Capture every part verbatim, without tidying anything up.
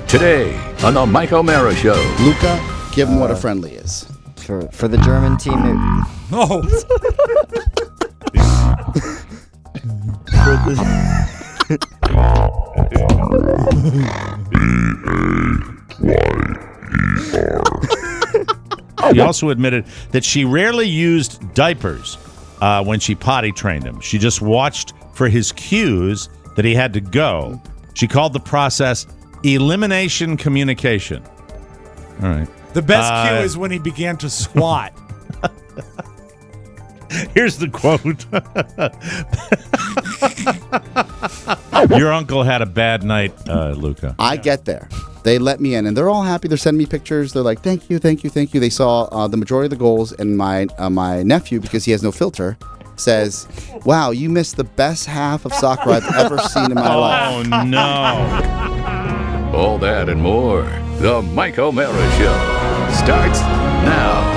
Today on the Mike O'Mara Show. Luca, give him uh, what a friendly is. For for the German team. It, Oh. for the, She also admitted that she rarely used diapers uh, when she potty trained him. She just watched for his cues that he had to go. She called the process elimination communication. All right. The best Uh, cue is when he began to squat. Here's the quote. Your uncle had a bad night, uh, Luca. I get there. They let me in, and they're all happy. They're sending me pictures. They're like, "Thank you, thank you, thank you." They saw uh, the majority of the goals, and my uh, my nephew, because he has no filter, says, "Wow, you missed the best half of soccer I've ever seen in my life." Oh, no. All that and more. The Mike O'Mara Show starts now.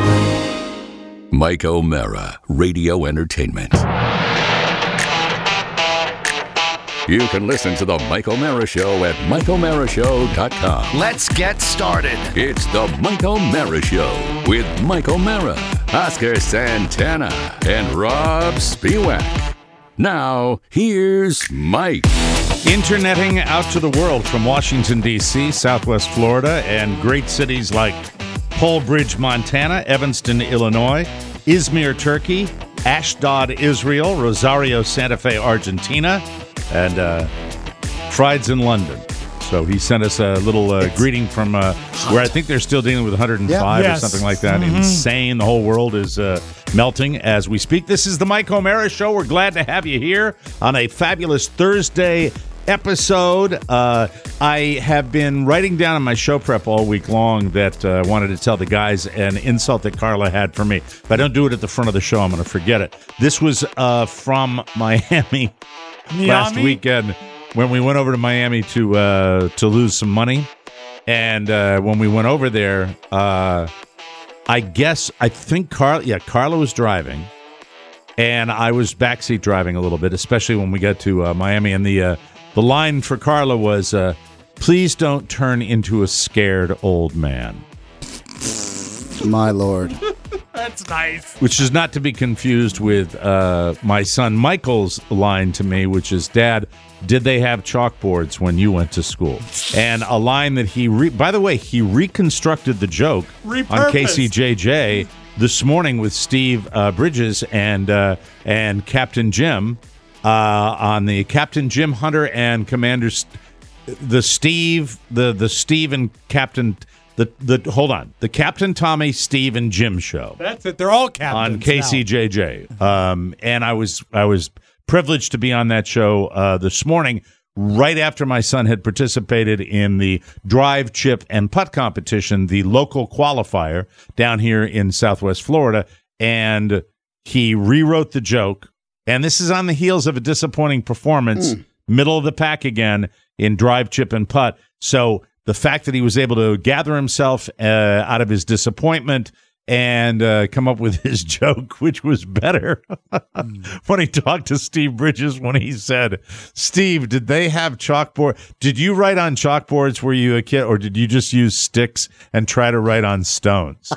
Mike O'Mara, Radio Entertainment. You can listen to the Mike O'Mara Show at mike o'mara show dot com. Let's get started. It's the Mike O'Mara Show with Mike O'Mara, Oscar Santana, and Rob Spiewak. Now, here's Mike. Interneting out to the world from Washington, D C, Southwest Florida, and great cities like Polbridge, Montana, Evanston, Illinois, Izmir, Turkey, Ashdod, Israel, Rosario, Santa Fe, Argentina, and uh, Frieds in London. So he sent us a little uh, greeting from uh, where I think they're still dealing with one hundred five Yeah. or Yes. something like that. Mm-hmm. Insane. The whole world is uh, melting as we speak. This is the Mike O'Mara Show. We're glad to have you here on a fabulous Thursday episode. Uh, I have been writing down in my show prep all week long that uh, I wanted to tell the guys an insult that Carla had for me. If I don't do it at the front of the show, I'm going to forget it. This was uh, from Miami last Miami? weekend when we went over to Miami to uh, to lose some money. And uh, when we went over there, uh, I guess, I think Carla, yeah, Carla was driving. And I was backseat driving a little bit, especially when we got to uh, Miami. And the uh, the line for Carla was, uh, please don't turn into a scared old man. My Lord. That's nice. Which is not to be confused with uh, my son Michael's line to me, which is, Dad, did they have chalkboards when you went to school? And a line that he, re- by the way, he reconstructed the joke on K C J J this morning with Steve uh, Bridges and uh, and Captain Jim uh, on the Captain Jim Hunter and Commander St- the Steve the the Steve and Captain the the hold on the Captain Tommy Steve and Jim show. That's it. They're all captains On K C J J, um, and I was I was privileged to be on that show uh, this morning, right after my son had participated in the drive, chip, and putt competition, the local qualifier down here in Southwest Florida, and he rewrote the joke. And this is on the heels of a disappointing performance, mm. middle of the pack again in drive, chip, and putt. So the fact that he was able to gather himself uh, out of his disappointment and uh, come up with his joke, which was better when he talked to Steve Bridges when he said, Steve, did they have chalkboard? Did you write on chalkboards were you a kid, or did you just use sticks and try to write on stones?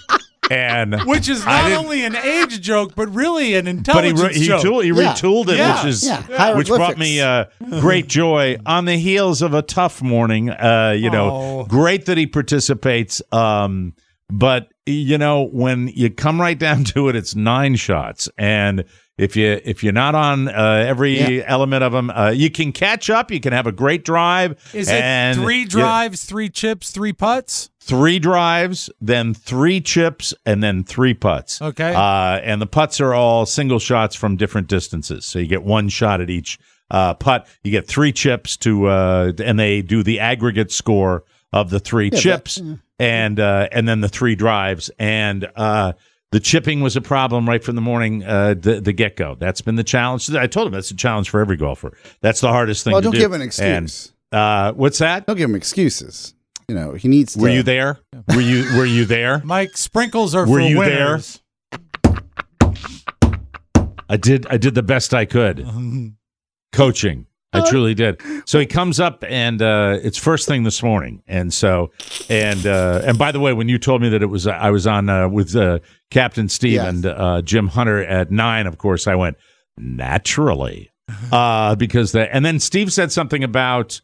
And which is not only an age joke, but really an intelligence but he, he joke. Tool, he Yeah. retooled it, Yeah. which is Yeah. which brought me uh, great joy on the heels of a tough morning. Uh, you know, Oh. great that he participates. Um, but you know, when you come right down to it, it's nine shots, and if you if you're not on uh, every Yeah. element of them, uh, you can catch up. You can have a great drive. Is it and three you- drives, three chips, three putts? Three drives, then three chips, and then three putts. Okay. Uh, and the putts are all single shots from different distances. So you get one shot at each uh, putt. You get three chips to, uh, and they do the aggregate score of the three Yeah, chips that- yeah. and uh, and then the three drives. And uh, the chipping was a problem right from the morning, uh, the, the get-go. That's been the challenge. I told him that's a challenge for every golfer. That's the hardest thing Well, to don't do. give an excuse. And, uh, what's that? Don't give him excuses. You know, he needs to. Were you there? Were you Were you there? Mike, sprinkles are Were for you winners. I did. I did the best I could. Coaching. I truly did. So he comes up, and uh, it's first thing this morning. And so, and uh, and by the way, when you told me that it was, I was on uh, with uh, Captain Steve Yes. and uh, Jim Hunter at nine. Of course, I went naturally uh, because the, and then Steve said something about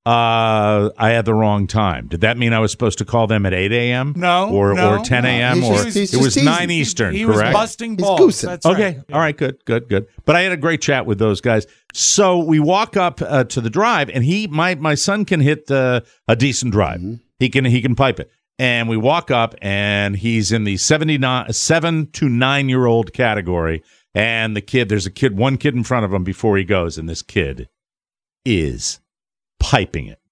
uh, I had the wrong time. Did that mean I was supposed to call them at eight a.m.? No, or no. or ten a.m. He's or just- he's it was just teasing. nine Eastern. He correct? was busting He's balls. goosing. That's Okay. right. All right. Good. Good. Good. But I had a great chat with those guys. So we walk up uh, to the drive, and he, my my son, can hit uh, a decent drive. Mm-hmm. He can he can pipe it. And we walk up, and he's in the seventy-nine seven to nine year old category. And the kid, there's a kid, one kid in front of him before he goes, and this kid is piping it,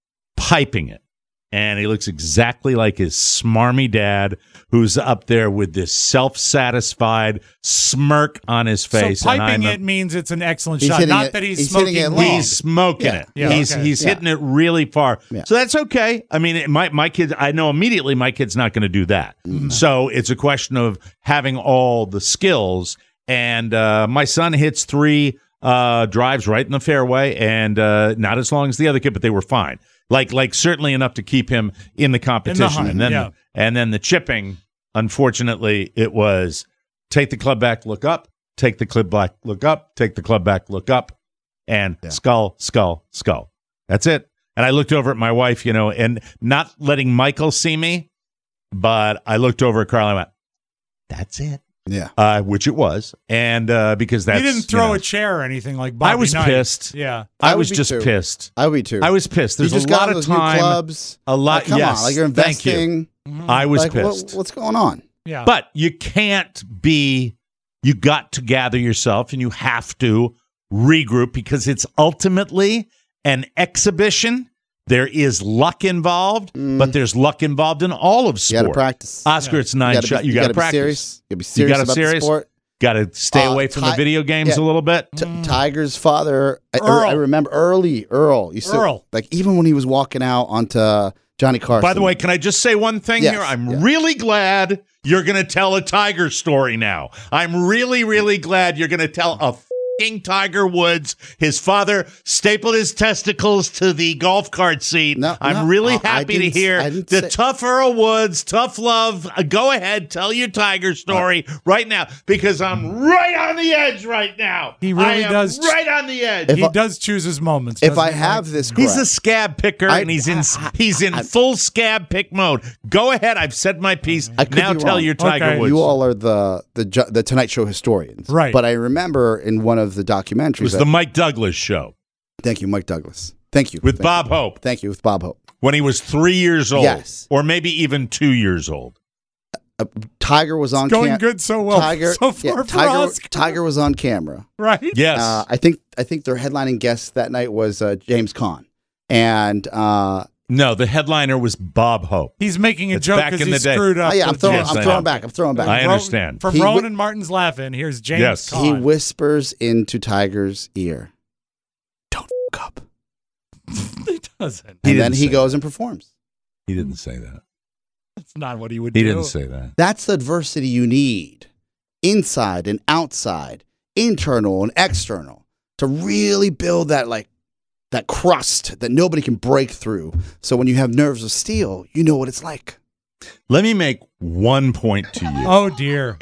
piping it. And he looks exactly like his smarmy dad, who's up there with this self-satisfied smirk on his face. So and piping I'm- it means it's an excellent He's shot. hitting Not it- that he's, he's smoking. hitting it long. He's smoking Yeah. it. Yeah, he's okay. he's Yeah. hitting it really far. Yeah. So that's okay. I mean, it, my my kid, I know immediately my kid's not going to do that. Mm-hmm. So it's a question of having all the skills. And uh, my son hits three uh, drives right in the fairway, and uh, not as long as the other kid, but they were fine. Like like certainly enough to keep him in the competition. hunt, and then yeah. and then the chipping, unfortunately, it was take the club back, look up, take the club back, look up, take the club back, look up, and skull, skull, skull. That's it. And I looked over at my wife, you know, and not letting Michael see me, but I looked over at Carl and I went, that's it. Yeah. Uh, which it was. And uh, because that's. You didn't throw you know, a chair or anything like Bobby I was Knight. pissed. Yeah. I, I would was be just too. pissed. I would be too. I was pissed. There's you just a lot got of those time. new clubs. A lot. Like, come yes. on, like you're Thank you. investing. I was like, what- pissed. what's going on? Yeah. But you can't be, you got to gather yourself and you have to regroup because it's ultimately an exhibition. There is luck involved, but there's luck involved in all of You sport. got to practice. Oscar, it's nine you gotta shot. be, You got to be practice. serious. You got to be You serious gotta about serious. the sport. Got to stay Uh, away from Ti- the video games yeah. a little bit. T- Tiger's father, I, Earl. I remember early, Earl. You still, Earl. Like even when he was walking out onto Johnny Carson. By the way, can I just say one thing Yes, here? I'm yeah. really glad you're going to tell a Tiger story now. I'm really, really glad you're going to tell a f***ing Tiger Woods. His father stapled his testicles to the golf cart seat. No, I'm no, really I- I happy to didn't- hear I didn't the say- tough Earl Woods, tough love. Uh, go ahead, tell your Tiger story right now because I'm right on the edge right now. He really I am does- right on the edge. If he I- does choose his moments. if doesn't I he, have Mike? this He's correct, a scab picker, I- and he's in I- he's in I- full scab pick mode. Go ahead, I've said my piece. I could Now be tell wrong. your Tiger Okay. Woods. you all are the the Ju- the Tonight Show historians, Right. But I remember in one of the documentaries. It was that- the Mike Douglas show thank you, Mike Douglas. Thank you with Thank Bob you. Hope Thank you with Bob Hope. when he was three years old, Yes. or maybe even two years old. Tiger was on It's going cam- good so well Tiger, so far yeah, for Tiger, Oscar. Tiger was on camera. Right? Yes, Uh, I think I think their headlining guest that night was uh, James Caan, and uh, no, the headliner was Bob Hope. He's making a It's joke back because in he the day. screwed up. oh, yeah, I'm with throwing, Yes, I'm I throwing know. back. I'm throwing back. I Ro- understand. From He Rowan wi- and Martin's laughing, here's James Yes. He Caan. whispers into Tiger's ear, "Don't f- up," He doesn't. and didn't then he say goes and performs. He didn't say that. That's not what he would He do. didn't say that. That's the adversity you need, inside and outside, internal and external, to really build that like that crust that nobody can break through. So when you have nerves of steel, you know what it's like. Let me make one point to you. Oh, dear.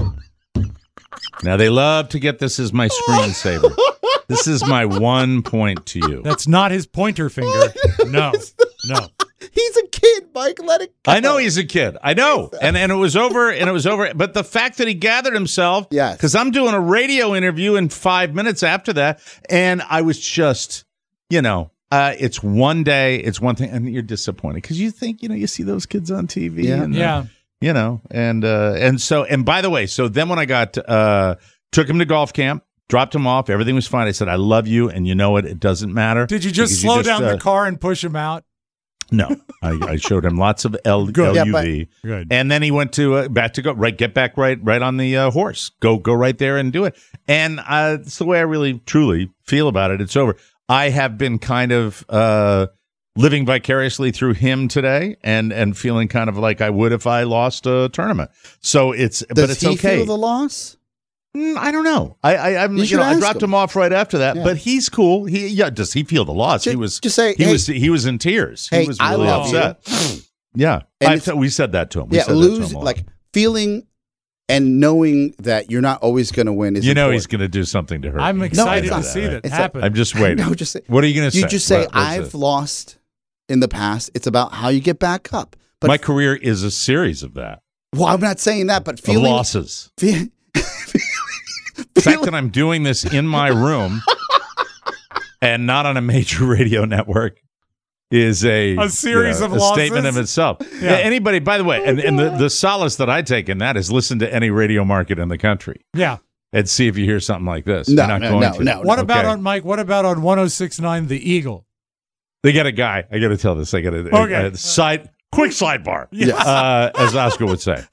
Now they love to get this as my screensaver. This is my one point to you. That's not his pointer finger. No. No. He's a kid, Mike. Let it go. I know he's a kid. I know. And and it was over and it was over. But the fact that he gathered himself, Yes. because I'm doing a radio interview in five minutes after that, and I was just, you know, uh, it's one day, it's one thing, and you're disappointed because you think, you know, you see those kids on T V, Yeah. and, uh, Yeah. you know, and uh, and so and by the way, so then when I got uh, took him to golf camp, dropped him off, everything was fine. I said, I love you, and you know what? It doesn't matter. Did you just because slow just, down uh, the car and push him out? No, I, I showed him lots of L- Good. Yeah, L U but- V. Good. And then he went to uh, back to go right, get back right, right on the uh, horse. Go, go right there and do it. And uh, it's the way I really, truly feel about it. It's over. I have been kind of uh, living vicariously through him today, and and feeling kind of like I would if I lost a tournament. So it's, Does but it's he okay. feel the loss? Mm, I don't know. I I, I'm, You you should know, I ask dropped him. him off right after that, Yeah. but he's cool. He yeah. Does he feel the loss? Ju- he was just say, he hey- was he was in tears. Hey, he was I really love you. upset. Yeah, And I it's- th- we said that to him. We Yeah, said lose that to him a lot. like feeling and knowing that you're not always going to win is you know important. he's going to do something to hurt. I'm you. excited it's to not see that. that It's like- happen. I'm just waiting. No, just say, What are you going to say? you just say, What- what's I've this? lost in the past. It's about how you get back up. But My career is a series of that well, I'm not saying that, but of feeling losses. Fe- The fact that I'm doing this in my room and not on a major radio network is a, A series you know, of a losses? statement of itself. Yeah. Yeah, anybody, by the way, and, and the, the solace that I take in that is listen to any radio market in the country yeah. and see if you hear something like this. No, You're not no, going no, to. no. What about Okay. on Mike? What about on one oh six point nine The Eagle? They got a guy. I got to tell this. I got to Okay. uh, side quick sidebar, Yes. uh, as Oscar would say.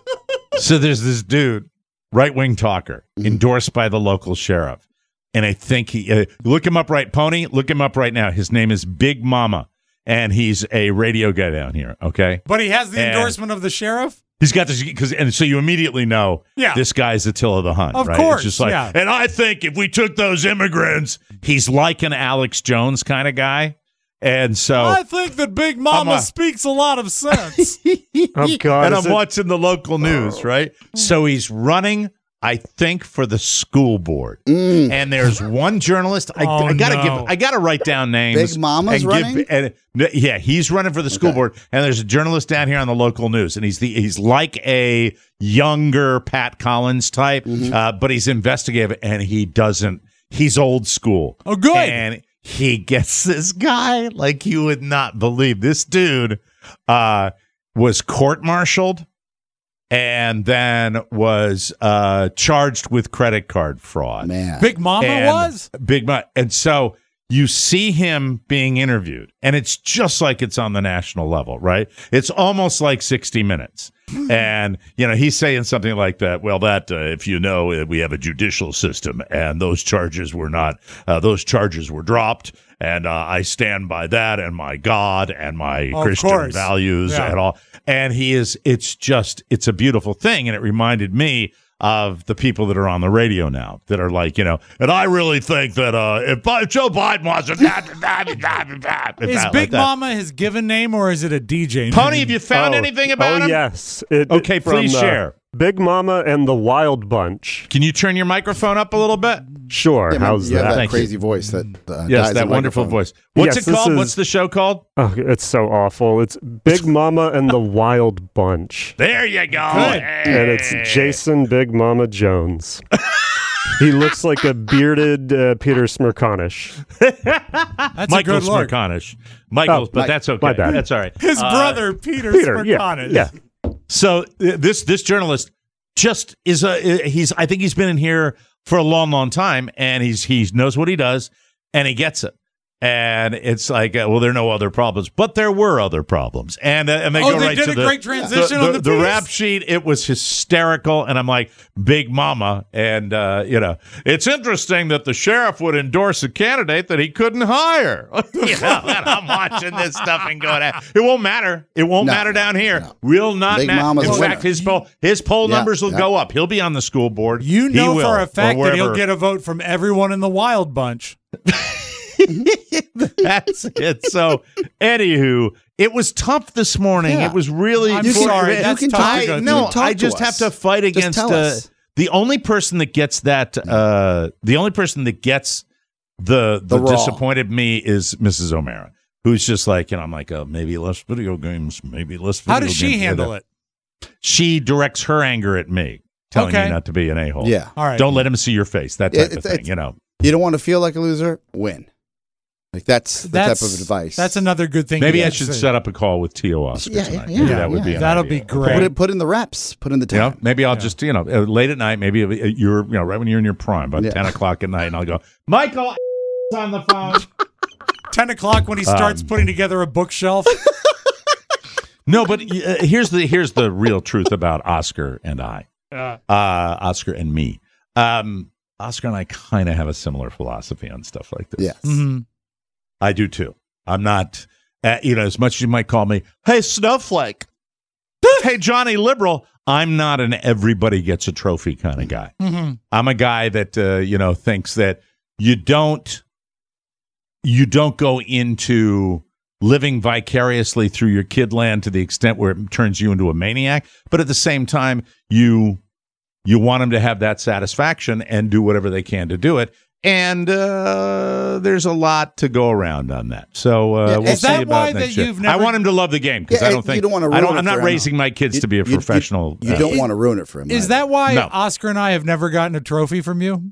So there's this dude, right wing talker, Mm-hmm. endorsed by the local sheriff, and I think he uh, look him up right, Pony. Look him up right now. His name is Big Mama, and he's a radio guy down here. Okay, But he has the And- endorsement of the sheriff. he's got this because, and so you immediately know, Yeah. this guy's Attila the Hun. Of right? course, it's just like, yeah. and I think if we took those immigrants, he's like an Alex Jones kind of guy, and so. I think that Big Mama I'm a- speaks a lot of sense. Oh, God, and is I'm it- watching the local news, right? So he's running, I think, for the school board. And there's one journalist. I, Oh, I gotta no. give. I gotta write down names. Big Mama's and running? Give, and, yeah, he's running for the school Okay. board. And there's a journalist down here on the local news, and he's the he's like a younger Pat Collins type, uh, but he's investigative, and he doesn't. He's old school. Oh, good. And he gets this guy like you would not believe. This dude uh, was court-martialed and then was uh, charged with credit card fraud. Man. Big Mama And was? Big Mama. And so you see him being interviewed, and it's just like it's on the national level, right? It's almost like sixty minutes. And, you know, he's saying something like that. Well, that, uh, if you know, uh, we have a judicial system and those charges were not, uh, those charges were dropped. And uh, I stand by that and my God and my Of Christian course. values Yeah. and all. And he is, it's just, it's a beautiful thing. And it reminded me of the people that are on the radio now that are like, you know, and I really think that uh, if, if Joe Biden wants to, Is Big Mama his given name or is it a D J name? Pony, have you found Oh, anything about oh, him? yes. It- Okay, from, please uh, share. Big Mama and the Wild Bunch. Can you turn your microphone up a little bit? Sure. Yeah, man, How's you have that? that Thank you. crazy voice that uh, Yes, dies that in wonderful microphone. voice. What's Yes, it called? this is- What's the show called? Oh, it's so awful. It's Big Mama and the Wild Bunch. There you go. Good. And it's Jason Big Mama Jones. He looks like a bearded uh, Peter Smirkanish. That's Michael a good look. Smirkanish. Michael, Oh, but my- that's okay. my bad. That's all right. His Uh, brother, Peter, Peter, yeah, Smirkanish. yeah. So uh, this this journalist just is a he's I think he's been in here for a long long time, and he's he knows what he does, and he gets it. And it's like, uh, well, there are no other problems, but there were other problems, and uh, and they Oh, go they right did to a the great transition the, on the, the the piece. rap sheet. It was hysterical, and I'm like, Big Mama, and uh, you know, it's interesting that the sheriff would endorse a candidate that he couldn't hire. you know, and I'm watching this stuff and going, it won't matter. It won't No, matter no, down here. no. Will not Big matter. Mama's In a fact, winner. his poll his poll Yeah, numbers will yeah. go up. He'll be on the school board. You He know will, for a or fact that he'll wherever. get a vote from everyone in the Wild Bunch. That's it. So, anywho, it was tough this morning. Yeah. It was really. I'm You can- sorry. you That's can tough talk- to go I, through. no, Talk I to just have us. to fight Just against tell uh, us. the only person that gets that. Uh, the only person that gets the the, The raw. disappointed me is Missus O'Mara, who's just like, you know, I'm like, oh, maybe less video games, maybe less. Video How does she games. handle it? She directs her anger at me, telling Okay. me not to be an a hole. Yeah. All right. Don't let him see your face. That type It- of it's- thing. it's- You know. You don't want to feel like a loser? Win. Like that's the That's type of advice. That's another good thing. Maybe you I can should say. set up a call with T O Oscar Yeah, tonight. yeah, Maybe yeah, that would yeah. be an That'll idea. be great. Put it put in the reps. Put in the You know, time. maybe I'll just, you know, uh, late at night, maybe uh, you're, you know, right when you're in your prime, about Yeah. ten o'clock at night, and I'll go, Michael, on the phone. Ten o'clock when he starts Um, putting together a bookshelf. No, but uh, here's the here's the real truth about Oscar and I, Uh, uh, Oscar and me. Um, Oscar and I kind of have a similar philosophy on stuff like this. Yes. mhm. I do too. I'm not, uh, you know, as much as you might call me, hey, Snowflake. hey, Johnny Liberal, I'm not an everybody gets a trophy kind of guy. Mm-hmm. I'm a guy that, uh, you know, thinks that you don't, you don't go into living vicariously through your kid land to the extent where it turns you into a maniac. But at the same time, you, you want them to have that satisfaction and do whatever they can to do it. And uh, there's a lot to go around on that. So uh, Yeah, we'll is see that about why next that year. you've never- I want him to love the game because Yeah, I don't you think don't wanna I don't, ruin it I'm not for him. raising my kids You- to be a you- you- professional. You, uh, don't want to ruin it for him. Is either. that why No. Oscar and I have never gotten a trophy from you?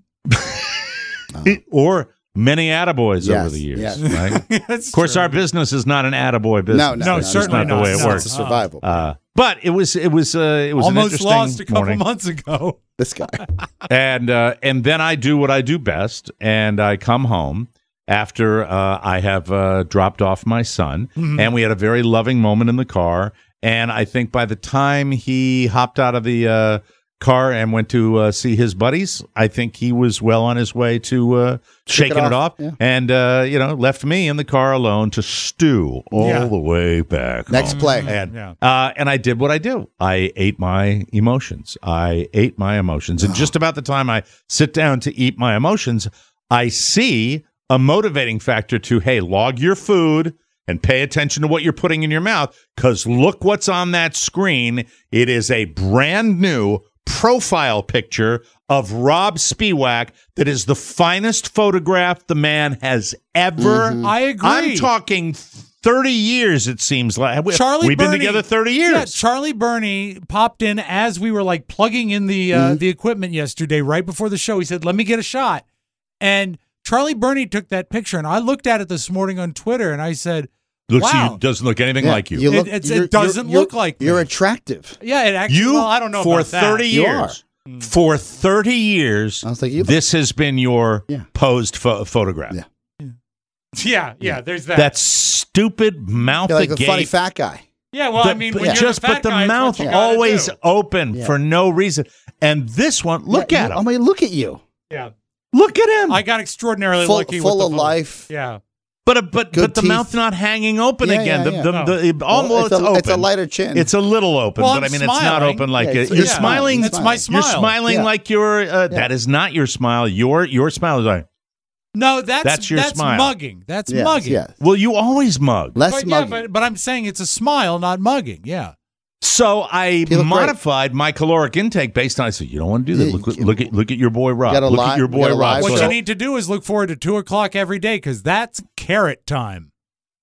or many attaboys Yes, over the years. yes. Right? That's Of course, true. our business is not an attaboy business. No, no, No, no, It's certainly not the not. way it No. works. It's a survival. Uh, but it was it was uh, it was an almost interesting lost a couple morning. months ago. this guy. and uh, and then I do what I do best, and I come home after uh, I have uh, dropped off my son, Mm-hmm. and we had a very loving moment in the car. And I think by the time he hopped out of the uh, car and went to uh, see his buddies, I think he was well on his way to uh, shaking it off, off, yeah. and uh, you know, left me in the car alone to stew all Yeah. the way back. Next home. play. And Yeah. uh, and I did what I do. I ate my emotions. I ate my emotions. And just about the time I sit down to eat my emotions, I see a motivating factor to, hey, log your food and pay attention to what you're putting in your mouth, because look what's on that screen. It is a brand new profile picture of Rob Spiewak that is the finest photograph the man has ever. Mm-hmm. I agree. I'm talking thirty years, it seems like. We- Charlie We've been Burney- together thirty Yeah, years. Charlie Burney popped in as we were like plugging in the uh, Mm-hmm. the equipment yesterday, right before the show. He said, "Let me get a shot," and Charlie Burney took that picture, and I looked at it this morning on Twitter, and I said, Looks "Wow, you, doesn't look anything Yeah, like you. It- it's- it you're- doesn't you're- look like you're me. attractive. yeah, it actually." You, well, I don't know for about that. thirty You years. For thirty years, I was like, you- this has been your Yeah. posed pho- photograph. Yeah. Yeah, yeah. There's that. That stupid mouth You're like a agape. funny fat guy. yeah. Well, The- I mean, but when you're just the fat but the guy, it's what mouth you gotta always do. open Yeah. for no reason. And this one, look Yeah, at you- him. I mean, look at you. Yeah, look at him. I got extraordinarily Full, lucky. full with of the life. Yeah. but uh, but good but the teeth. mouth not hanging open Yeah, again. yeah, the, yeah. the, No. the, it- almost it's, a, open. it's a lighter chin. It's a little open, Well, but I I'm mean, it's not smiling. open like Yeah, it. it's- You're yeah. smiling. It's my smile. You're smiling Yeah. like you're. Uh, That is not your smile. Your your smile is like. No, that's That's your smile. mugging. That's yes, mugging. yes. Well, you always mug. Less But, yeah, mugging. but but I'm saying it's a smile, not mugging. Yeah. So I You look great. modified my caloric intake based on. I said, you don't want to do that. Yeah, Look, you- look at look at your boy Rob. got a Look lot- at your you boy got a lot Rob. of What So- you need to do is look forward to two o'clock every day because that's carrot time.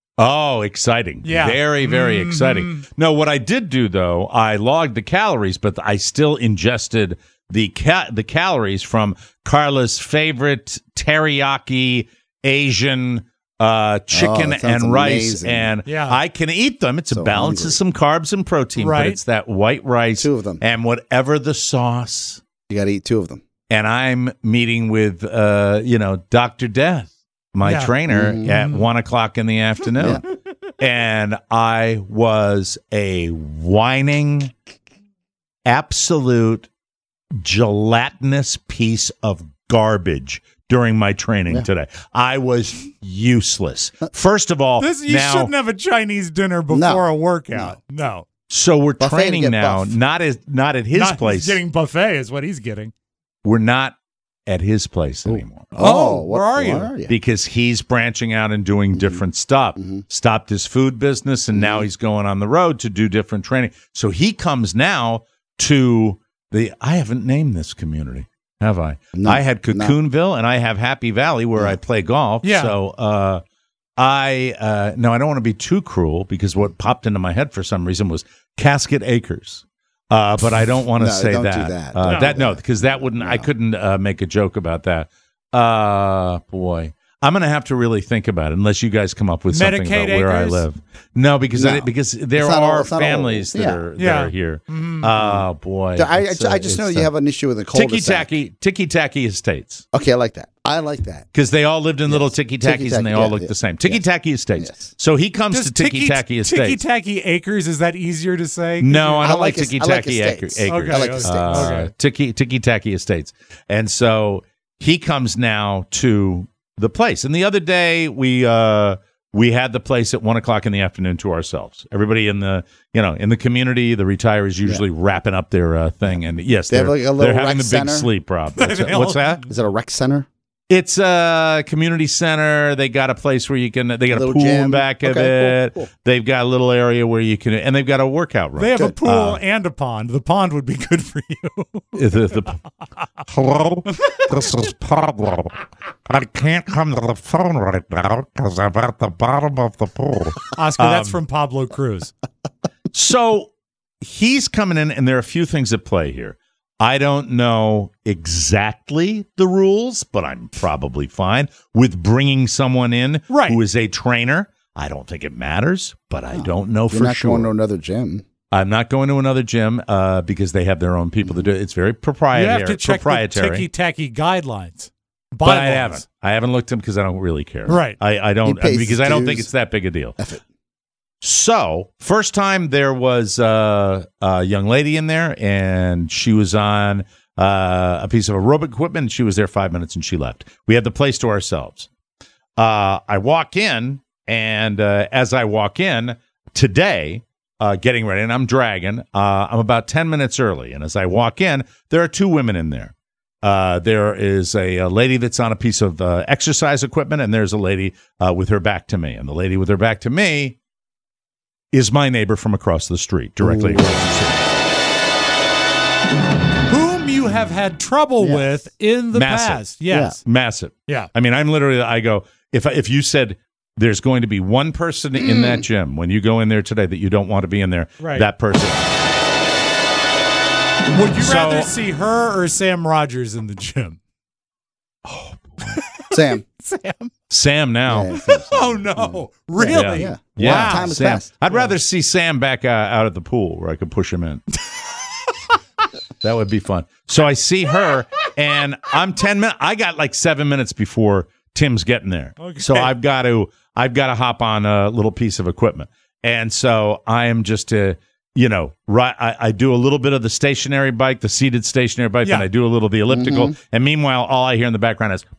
Oh, exciting. Yeah. Very, very Mhm. exciting. No, what I did do, though, I logged the calories, but I still ingested the ca- the calories from Carla's favorite teriyaki Asian uh, chicken that sounds and rice. amazing. And Yeah. I can eat them. It's So a balance hungry. of some carbs and protein, Right. but it's that white rice. Two of them. And whatever the sauce. You got to eat two of them. And I'm meeting with, uh, you know, Doctor Death, my Yeah. trainer, Mhm. at one o'clock in the afternoon. And I was a whining, absolute gelatinous piece of garbage during my training Yeah. today. I was useless. First of all, This you now, shouldn't have a Chinese dinner before No. a workout. No. so we're Buffet to training get now, buff. not as not at his Not place. getting buffet is what he's getting. We're not at his place anymore. Oh, where are you? Where are you? Because he's branching out and doing different stuff. Mhm. Stopped his food business, and now he's going on the road to do different training. So he comes now to the. I haven't named this community, have I? No, I had no. Cocoonville, and I have Happy Valley where I play golf. Yeah. So uh, I uh, no, I don't want to be too cruel because what popped into my head for some reason was Casket Acres. Uh, but I don't want to No, say don't do that. that. Uh, No. that no, because that wouldn't. I couldn't uh, make a joke about that. Uh, boy, I'm going to have to really think about it unless you guys come up with something Medicaid about where I acres? live. No, because No. I, because there It's not all- are it's not all- families that yeah. are that Yeah. are here. Mhm. Oh boy, I, I, It's, uh, I just know it's, you uh, have an issue with the ticky cul-de-sac. tacky ticky tacky estates. Okay, I like that. I like that. Because they all lived in little ticky tackies and they Ticky-tacky, all yeah, look yeah. the same. Ticky tacky estates. Yes. So he comes Does to ticky tacky Tiki estates. Tacky Acres, is that easier to say? No, I I don't like like es- ticky I like tacky acres. estates. Okay, I like okay. estates. Uh, Okay. ticky ticky tacky estates. And so he comes now to the place. And the other day we uh we had the place at one o'clock in the afternoon to ourselves. Everybody in the, you know, in the community, the retirees usually wrapping up their uh, thing. And yes, They have they're, like a little they're having rec the big center? sleep, Rob. What's, that- what's that? Is it a rec center? It's a community center. They got a place where you can, they got a Little pool in gym. back of Okay, it. cool, cool. They've got a little area where you can, and they've got a workout room. They have a Good. pool Uh, and a pond. The pond would be good for you. The- the- Hello, this is Pablo. I can't come to the phone right now because I'm at the bottom of the pool. Oscar, that's Um, from Pablo Cruz. So he's coming in, and there are a few things at play here. I don't know exactly the rules, but I'm probably fine with bringing someone in Right. who is a trainer. I don't think it matters, but I don't know You're for not sure. going to another gym. I'm not going to another gym uh, because they have their own people to do it. It's very You proprietary. have to check the proprietary. ticky-tacky guidelines. But I Bylaws. haven't. I haven't looked at them because I don't really care. Right. I, I don't He pays because his I don't think dues. it's that big a deal. F it. So, first time there was uh, a young lady in there, and she was on uh, a piece of aerobic equipment. And she was there five minutes, and she left. We had the place to ourselves. Uh, I walk in, and uh, as I walk in today, uh, getting ready, and I'm dragging. Uh, I'm about ten minutes early, and as I walk in, there are two women in there. Uh, there is a, a lady that's on a piece of uh, exercise equipment, and there's a lady uh, with her back to me. And the lady with her back to me is my neighbor from across the street, directly across the street. Whom you have had trouble Yes. with in the Massive. past. Yes. Massive. Yeah. I mean, I'm literally, I go, if I- if you said there's going to be one person in that gym when you go in there today that you don't want to be in there, Right. that person. Would you So- rather see her or Sam Rogers in the gym? Sam. Sam. Sam now. Yeah, Sam, Sam. Oh, no. Really? Yeah. Yeah, Wow. Time has Sam. passed. I'd rather see Sam back uh, out at the pool where I could push him in. That would be fun. So I see her, and I'm ten minutes. I got like seven minutes before Tim's getting there. Okay. So I've got to, I've got to hop on a little piece of equipment, and so I am just to, you know, right. I, I do a little bit of the stationary bike, the seated stationary bike, Yeah. and I do a little of the elliptical. And meanwhile, all I hear in the background is,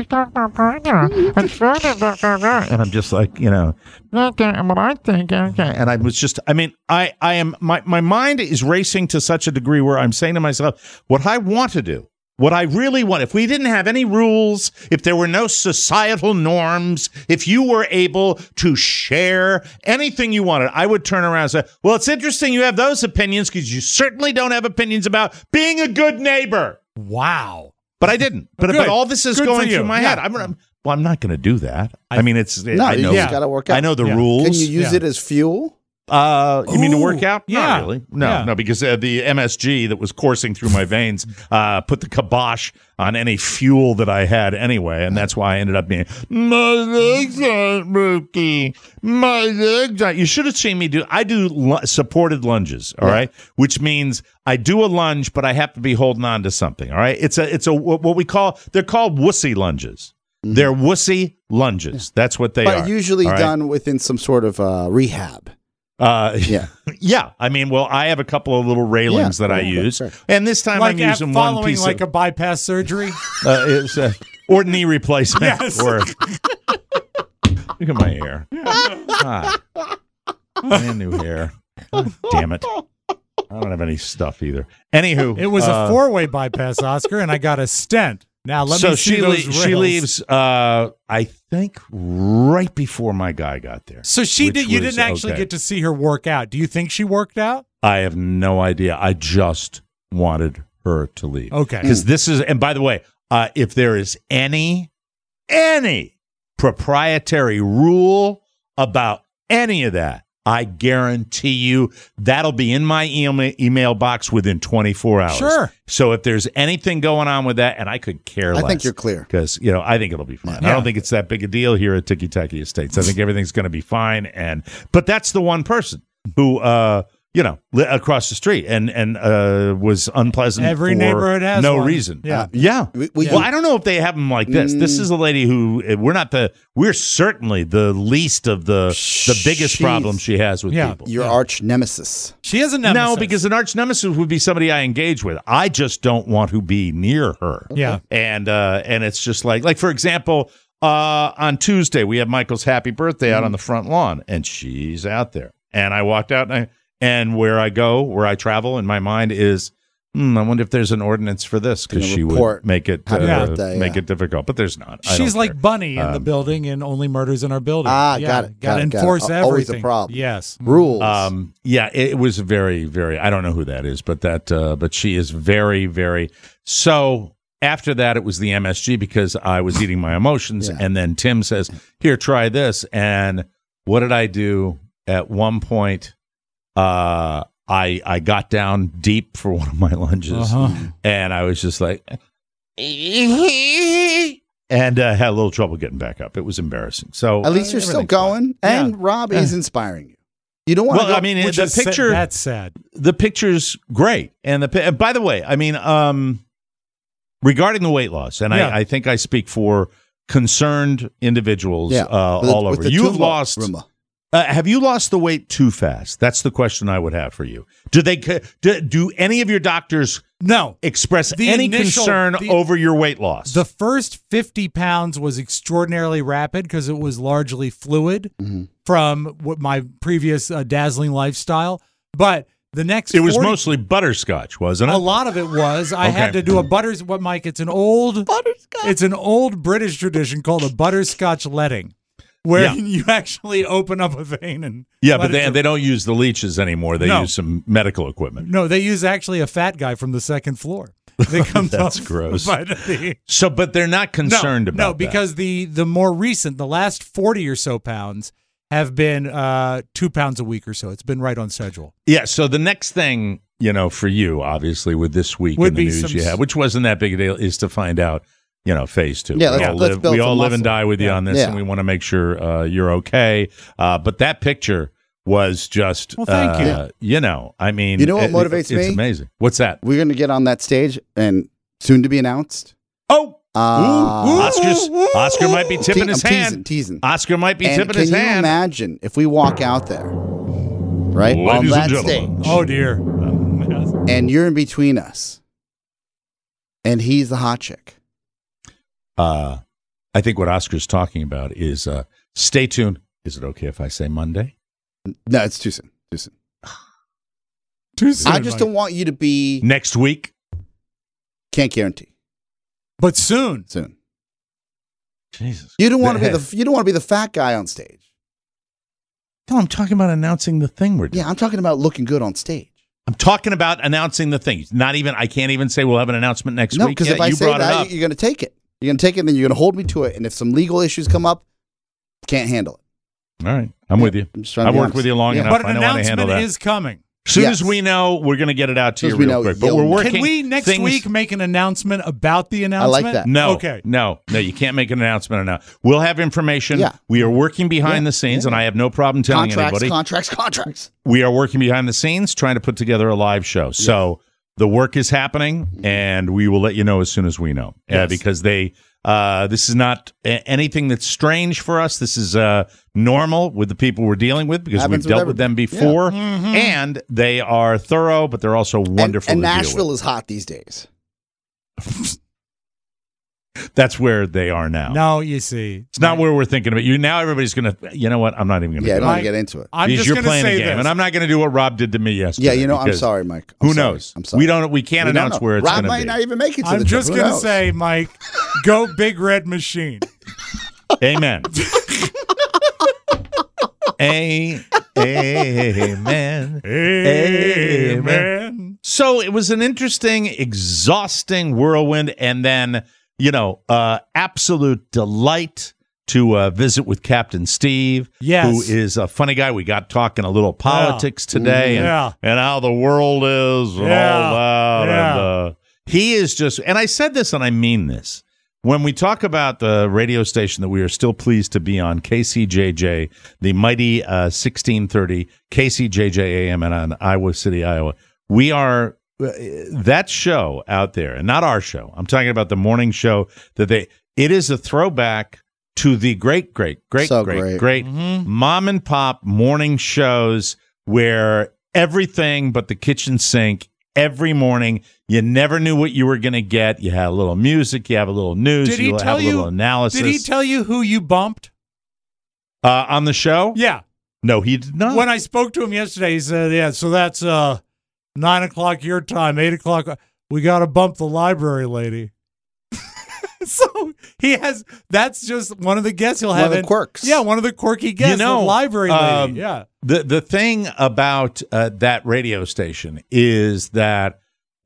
and I'm just like, you know, Okay, but I think, okay. and I was just, I mean, I, I am, my, my mind is racing to such a degree where I'm saying to myself, what I want to do, what I really want, if we didn't have any rules, if there were no societal norms, if you were able to share anything you wanted, I would turn around and say, well, it's interesting you have those opinions because you certainly don't have opinions about being a good neighbor. Wow. But I didn't. But, Good. but all this is Good going for you. through my Yeah. head. I'm, I'm, well, I'm not going to do that. I, mean, it's, No, I you know, just got to work out. I know the Yeah. rules. Can you use Yeah. it as fuel? Uh, you mean to Ooh, work out? yeah. Not really. No, Yeah. no, because uh, the M S G that was coursing through my veins uh, put the kibosh on any fuel that I had anyway, and that's why I ended up being my legs aren't working. My legs aren't. You should have seen me do. I do lu- supported lunges. All right, which means I do a lunge, but I have to be holding on to something. All right, it's a it's a what we call they're called wussy lunges. They're wussy lunges. That's what they But are. usually all right? done within some sort of uh, rehab. Uh, Yeah. yeah. I mean, well, I have a couple of little railings Yeah. that I Yeah, use, sure. and this time Like I'm at using one following piece like of a bypass surgery? uh, it's a or knee replacement. Yes. Or look at my hair. Ah, brand new hair. God damn it! I don't have any stuff either. Anywho, It was uh, a four-way bypass, Oscar, and I got a stent. Now let so me see she those le- rails. she leaves. Uh, I think right before my guy got there. So she which did. You was didn't actually okay. get to see her work out. Do you think she worked out? I have no idea. I just wanted her to leave. Okay. Because this is, and by the way, uh, if there is any, any proprietary rule about any of that, I guarantee you that'll be in my email, email box within twenty-four hours. Sure. So if there's anything going on with that, and I could care I less. think you're clear. Because, you know, I think it'll be fine. I Yeah. don't think it's that big a deal here at Tiki Taki Estates. I think everything's going to be fine. And but that's the one person who, uh, you know, li- across the street and and uh, was unpleasant. Every for neighborhood has no one. reason. Yeah. Uh, yeah. We- we- well, I don't know if they have them like this. This is a lady who we're not the we're certainly the least of the the biggest She's- problem she has with Yeah. people. Your arch nemesis. She has a nemesis. No, because an arch nemesis would be somebody I engage with. I just don't want to be near her. Yeah. and uh, and it's just like like for example, uh, on Tuesday, we have Michael's happy birthday out on the front lawn, and she's out there. And I walked out, and, I, and where I go, where I travel in my mind is, hmm, I wonder if there's an ordinance for this, because Gonna she report would make it happy uh, birthday, make yeah. it difficult. But there's not. I She's don't like care. Bunny in the Um, building and Only Murders in Our Building. Ah, yeah, got it, got Gotta it, got it. enforce Al- everything. always a problem. Yes. Rules. Um, yeah, it, it was very, very. I don't know who that is, but that, uh, but she is very, very. So after that, it was the M S G because I was eating my emotions, Yeah. and then Tim says, "Here, try this." And what did I do? At one point, uh, I I got down deep for one of my lunges, Uh-huh. and I was just like, and uh, had a little trouble getting back up. It was embarrassing. So At least uh, you're still everything's fine. going, and Rob is inspiring you. You don't want to Well, go. I mean, Which the is sa- picture. that's sad. the picture's great, and the pi- by the way, I mean, um, regarding the weight loss, and Yeah. I, I think I speak for concerned individuals yeah, uh, with the- all with over. the You've Tumba lost. Roomba. Uh, have you lost the weight too fast? That's the question I would have for you. Do they? Do, do any of your doctors No. express The any initial- concern the- over your weight loss? The first fifty pounds was extraordinarily rapid because it was largely fluid Mm-hmm. from what my previous uh, dazzling lifestyle. But the next it was forty mostly butterscotch, wasn't it? a lot of it was I had Okay. to do a butters what Mike it's an old Butterscotch. it's an old British tradition called a butterscotch letting where Yeah. you actually open up a vein and Yeah, let but it they drip. they don't use the leeches anymore. They No. use some medical equipment. No, they use actually a fat guy from the second floor. They comes That's off gross. by the- So, but they're not concerned no, about no, that. because the the more recent, the last forty or so pounds have been uh, two pounds a week or so. It's been right on schedule. Yeah, so the next thing, you know, for you, obviously, with this week Would in the be news some you s- have, which wasn't that big a deal, is to find out, you know, phase two. Yeah, we let's- all let's live, build we all some live and muscle. die with you Yeah. on this, Yeah. and we want to make sure uh, you're okay. Uh, but that picture was just, Well, thank you. uh, you know, I mean, You know what it- motivates it's me? amazing. What's that? We're going to get on that stage and soon to be announced. Oh, Uh, Oscar's, Oscar might be tipping te- his I'm hand. teasing, teasing. Oscar might be And tipping can his you hand. imagine if we walk out there, right, on Ladies that and gentlemen. stage, Oh dear. and you're in between us, and he's the hot chick. Uh, I think what Oscar's talking about is uh, stay tuned. Is it okay if I say Monday? No, it's too soon. Too soon. Too soon, I just Mike. don't want you to be. Next week? Can't guarantee. But soon. Soon. Jesus. You don't want to be The- the. You don't want to be the fat guy on stage. No, I'm talking about announcing the thing we're doing. Yeah, I'm talking about looking good on stage. I'm talking about announcing the thing. Not even, I can't even say we'll have an announcement next No, week. because Yeah, if I you say brought it that, up. you're going to take it. You're going to take it, and then you're going to hold me to it. And if some legal issues come up, can't handle it. All right. I'm with you. I'm just trying to I've be worked honest. with you long Yeah. enough. But I an know how to handle announcement that. is coming. As soon Yes. as we know, we're going to get it out to Soon you as we real know, quick. But you'll we're know. working. Can we next things- week make an announcement about the announcement? that. No. Okay. No. No, you can't make an announcement now. We'll have information. Yeah. We are working behind Yeah. the scenes, Yeah. and I have no problem telling Contracts, anybody. contracts, contracts. we are working behind the scenes trying to put together a live show. So the work is happening, and we will let you know as soon as we know. Uh, Yes. because they, uh, this is not a- anything that's strange for us. This is uh, normal with the people we're dealing with because Happens we've with dealt with them everybody. before, Mm-hmm. and they are thorough, but they're also wonderful. And, and to deal Nashville with. is hot these days. That's where they are now. No, you see. It's not where we're thinking about. You now. Everybody's gonna. You know what? I'm not even gonna. Yeah, I do don't it. want to get into it. I'm Because just you're going to playing say a game, this. and I'm not going to do what Rob did to me yesterday. Yeah, you know, I'm because sorry, Mike. I'm Who sorry. knows? I'm sorry. We don't. We can't We don't announce know. where it's Rob going to might be. not even make it to I'm the just trip. Who going to knows? say, Mike, go Big Red Machine. Amen. A- Amen. Amen. So it was an interesting, exhausting whirlwind, and then you know, uh, absolute delight to uh, visit with Captain Steve, Yes. who is a funny guy. We got talking a little politics today, and, Yeah. and how the world is, and Yeah. all that. Yeah. And uh, he is just, and I said this, and I mean this. When we talk about the radio station that we are still pleased to be on, K C J J, the mighty uh, sixteen thirty K C J J A M and on Iowa City, Iowa, we are uh, that show out there, and not our show. I'm talking about the morning show that they. It is a throwback to the great, great, great, So great, great. great Mm-hmm. mom and pop morning shows where everything but the kitchen sink every morning. You never knew what you were going to get. You had a little music. You have a little news. Did he you tell have a you? little analysis. Did he tell you who you bumped? uh, on the show? Yeah. No, he did not. When I spoke to him yesterday, he said, "Yeah, so that's uh, nine o'clock your time, eight o'clock. We got to bump the library lady." So he has. That's just one of the guests he'll One have. of the in- quirks. Yeah, one of the quirky guests. You know, the library lady. um, yeah. The the thing about uh, that radio station is that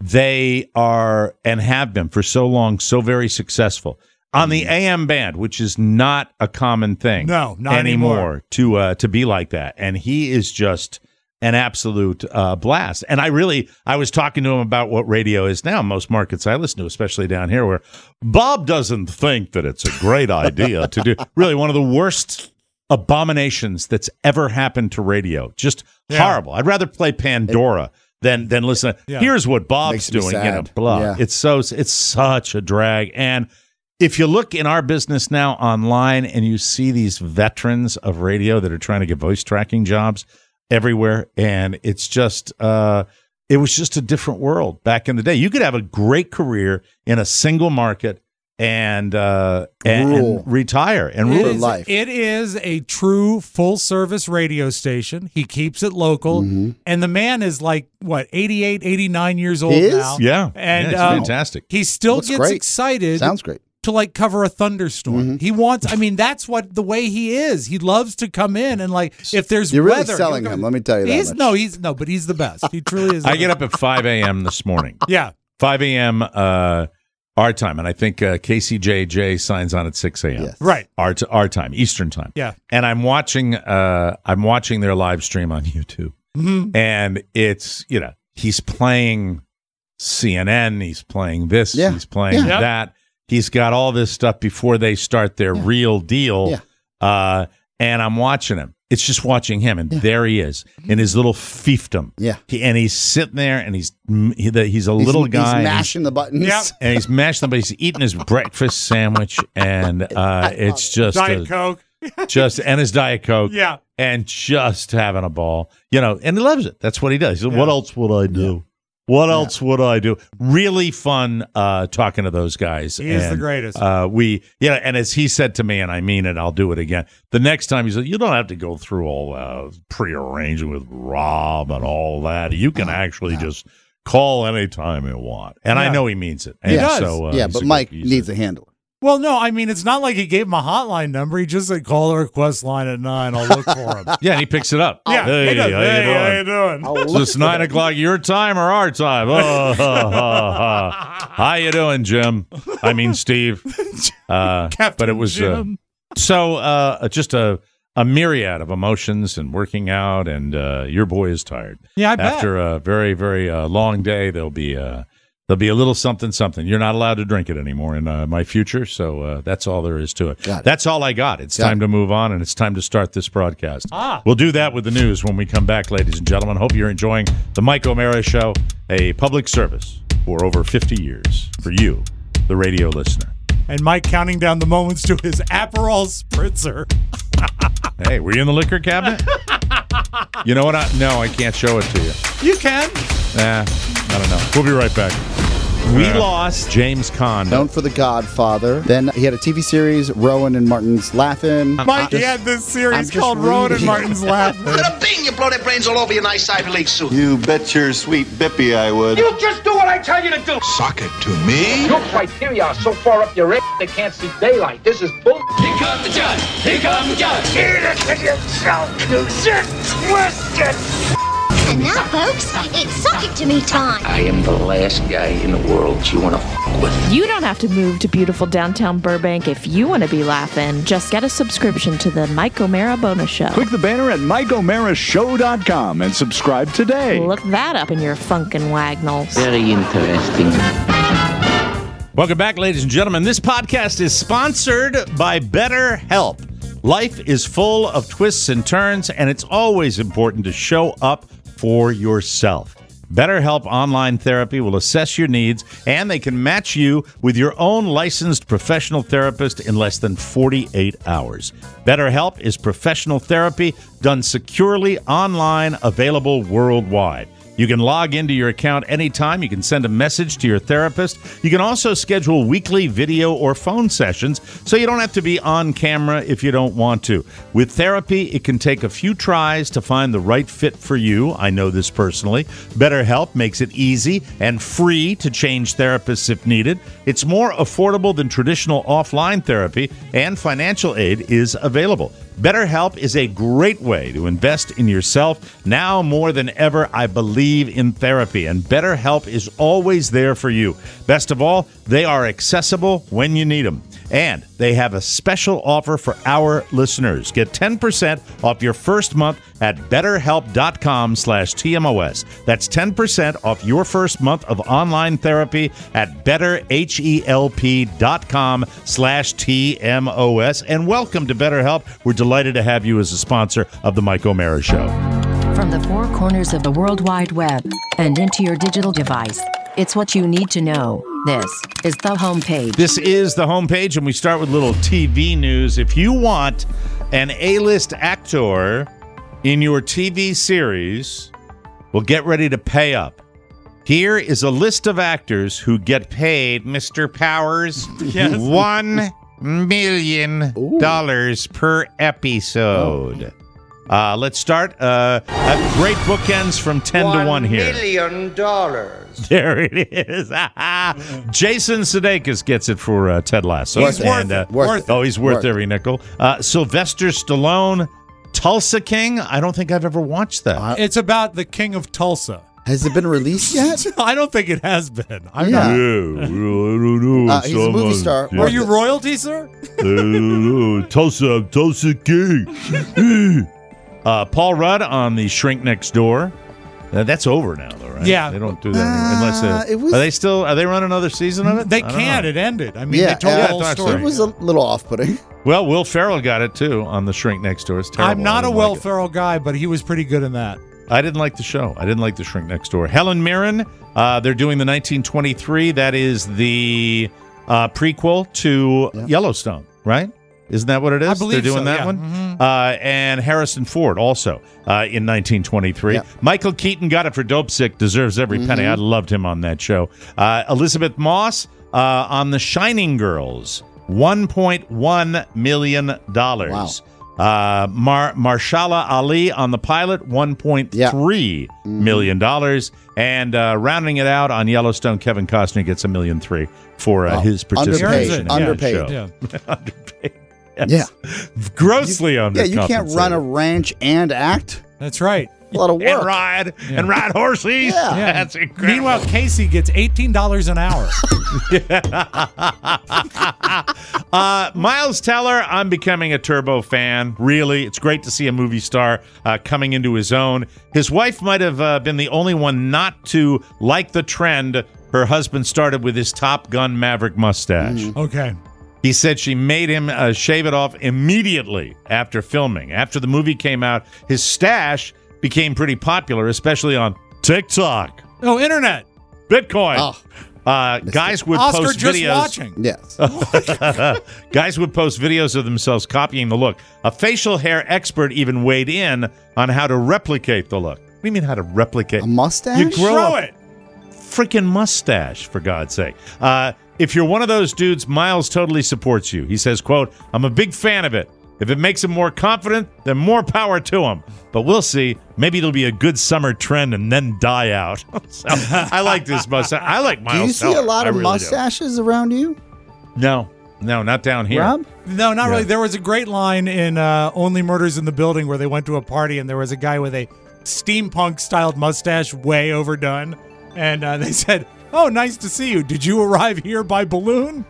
they are and have been for so long so very successful on the A M band, which is not a common thing. No, not anymore, anymore. to uh, to be like that. And he is just an absolute uh, blast. And I really, I was talking to him about what radio is now. Most markets I listen to, especially down here, where Bob doesn't think that it's a great idea to do. Really, one of the worst abominations that's ever happened to radio. Just Yeah. horrible. I'd rather play Pandora than than listen. Yeah. Here's what Bob's Makes me doing. You know, sad. blah. Yeah. It's so it's such a drag. And if you look in our business now online and you see these veterans of radio that are trying to get voice tracking jobs everywhere, and it's just uh, it was just a different world back in the day. You could have a great career in a single market and uh, and, Rule. and retire and It rule. For is, life. it is a true full service radio station. He keeps it local. Mhm. And the man is like, what, eighty-eight, eighty-nine years old He is? now. Yeah, And, yeah, it's um, fantastic. He still Looks gets great. excited Sounds great. to like cover a thunderstorm. Mhm. He wants, I mean, that's what the way he is. He loves to come in and like, if there's You're really weather. selling he'll go- him. Let me tell you that He's much. no, he's no, but he's the best. He truly is. the I get best. up at five a.m. this morning. Yeah. five a.m. Uh, our time, and I think uh, K C J J signs on at six a.m. Yes. Right. Our t- our time, Eastern time. Yeah. And I'm watching uh, I'm watching their live stream on YouTube, Mhm. and it's you know he's playing C N N, he's playing this, Yeah. he's playing Yeah. that. He's got all this stuff before they start their real deal. Yeah. Uh, and I'm watching him. It's just watching him, and there he is in his little fiefdom. Yeah. He, and he's sitting there, and he's he, the, he's a He's- little guy. He's and mashing the buttons. Yep. and he's mashing them, but he's eating his breakfast sandwich, and uh, it's just Diet a- Coke. just and his Diet Coke, Yeah. and just having a ball, you know. And he loves it. That's what he does. He said, Yeah. "What else would I do? What else would I do?" Really fun uh, talking to those guys. He is the And, greatest. Uh, we, yeah, and as he said to me, and I mean it, I'll do it again. The next time he said, "You don't have to go through all uh, prearranging with Rob and all that. You can actually just call anytime you want." And I Yeah. know he means it. And He does. So, uh, yeah, he's but a Mike good- he's needs a- a handler. Well, no, I mean, it's not like he gave him a hotline number. He just said, call the request line at nine. I'll look for him. Yeah, and he picks it up. Yeah, Hey, he does. how you Hey, doing? how you doing? I'll So look it's for nine that. o'clock your time or our time? Oh, ha, ha, ha. How you doing, Jim? I mean, Steve. Uh, Captain but it was uh, Jim. so uh, just a a myriad of emotions and working out, and uh, your boy is tired. Yeah, I bet. After a very very uh, long day, there'll be uh, there'll be a little something something. You're not allowed to drink it anymore in uh, my future, so uh, that's all there is to it. Got it. That's all I got. It's Got time it. to move on, and it's time to start this broadcast. Ah. We'll do that with the news when we come back, ladies and gentlemen. Hope you're enjoying the Mike O'Mara Show, a public service for over fifty years for you, the radio listener. And Mike counting down the moments to his Aperol spritzer. Hey, were you in the liquor cabinet? You know what? I, no, I can't show it to you. You can. Nah, I don't know. We'll be right back. We lost James Caan. Known for The Godfather. Then he had a T V series, Rowan and Martin's Laughing. Mike, he Just- had this I'm series just called Rowan and reading. Martin's Laughing. Bada bing, you blow their brains all over your nice Ivy League suit. You bet your sweet bippy I would. You just do what I tell you to do. Suck it to me. Your criteria are so far up your ass they can't see daylight. This is bull. Here comes the judge. Here comes the judge. Eat it to yourself, you sick, twisted. And now, folks, it's Suck It To Me time. I am the last guy in the world you want to f with. You don't have to move to beautiful downtown Burbank if you want to be laughing. Just get a subscription to the Mike O'Mara Bonus Show. Click the banner at Mike O'Mara Show dot com and subscribe today. Look that up in your funkin' wagnalls. Very interesting. Welcome back, ladies and gentlemen. This podcast is sponsored by BetterHelp. Life is full of twists and turns, and it's always important to show up for yourself. BetterHelp Online Therapy will assess your needs, and they can match you with your own licensed professional therapist in less than forty-eight hours. BetterHelp is professional therapy done securely online, available worldwide. You can log into your account anytime. You can send a message to your therapist. You can also schedule weekly video or phone sessions so you don't have to be on camera if you don't want to. With therapy, it can take a few tries to find the right fit for you. I know this personally. BetterHelp makes it easy and free to change therapists if needed. It's more affordable than traditional offline therapy, and financial aid is available. BetterHelp is a great way to invest in yourself. Now more than ever, I believe in therapy, and BetterHelp is always there for you. Best of all, they are accessible when you need them. And they have a special offer for our listeners. Get ten percent off your first month at betterhelp.com slash TMOS. That's ten percent off your first month of online therapy at betterhelp.com slash TMOS. And welcome to BetterHelp. We're delighted to have you as a sponsor of the Mike O'Mara Show. From the four corners of the World Wide Web and into your digital device, it's what you need to know. This is the homepage. This is the homepage, and we start with little T V news. If you want an A-list actor in your T V series, well, get ready to pay up. Here is a list of actors who get paid, Mister Powers, yes. one million dollars per episode. Uh, let's start. Uh, uh, great bookends from ten to one here. One million dollars. There it is. Jason Sudeikis gets it for uh, Ted Lasso. He's worth and, uh, it. Worth oh, he's worth, worth every nickel. Uh, Sylvester Stallone, Tulsa King. I don't think I've ever watched that. It's about the king of Tulsa. Has it been released yet? I don't think it has been. I'm Yeah. not. Yeah, I don't know. Uh, he's a movie star. Are you royalty, sir? uh, Tulsa, Tulsa King. uh, Paul Rudd on The Shrink Next Door. Uh, that's over now, though, right? Yeah. They don't do that anymore, unless Uh, they, it was- are they still are they running another season of it? They I don't can't. know. It ended. I mean, Yeah, they told uh, the whole I thought so. story. It was a little off-putting. Well, Will Ferrell got it too on The Shrink Next Door. It's terrible. I'm not I a didn't Will like it. Ferrell guy, but he was pretty good in that. I didn't like the show. I didn't like The Shrink Next Door. Helen Mirren, uh, they're doing the nineteen twenty-three. That is the uh, prequel to Yeah. Yellowstone, right? Isn't that what it is? I believe They're doing so, that yeah. one? Mhm. Uh, and Harrison Ford also uh, in nineteen twenty-three. Yeah. Michael Keaton got it for Dope Sick. Deserves every penny. I loved him on that show. Uh, Elizabeth Moss uh, on The Shining Girls. one point one million dollars. Wow. Uh, Mar- Marshala Ali on the pilot, one point three million dollars. And uh, rounding it out on Yellowstone, Kevin Costner gets a million three for uh, Oh, his participation in underpaid. that show. Yeah. Underpaid. Yeah. Grossly Yeah, under. you can't run a ranch and act. That's right. A lot of work. and ride and ride horses. Yeah. Yeah. That's incredible. Meanwhile, Casey gets eighteen dollars an hour. uh, Miles Teller, I'm becoming a Turbo fan. Really, it's great to see a movie star uh, coming into his own. His wife might have uh, been the only one not to like the trend her husband started with his Top Gun Maverick mustache. Okay. He said she made him uh, shave it off immediately after filming. After the movie came out, his stash became pretty popular, especially on TikTok, Oh, internet. Bitcoin. Oh. Uh, guys would Oscar post just videos. watching. Yes. Guys would post videos of themselves copying the look. A facial hair expert even weighed in on how to replicate the look. What do you mean how to replicate? A mustache? You grow Show a it. freaking mustache, for God's sake. Uh, if you're one of those dudes, Miles totally supports you. He says, quote, I'm a big fan of it. If it makes him more confident, then more power to him. But we'll see. Maybe it'll be a good summer trend and then die out. So, I like this mustache. I like Miles Do you see Teller. a lot I of really do. mustaches around you, No, no, not down here. Rob? No, not Yeah. really. There was a great line in uh, Only Murders in the Building where they went to a party and there was a guy with a steampunk-styled mustache way overdone. And uh, they said, oh, nice to see you. Did you arrive here by balloon?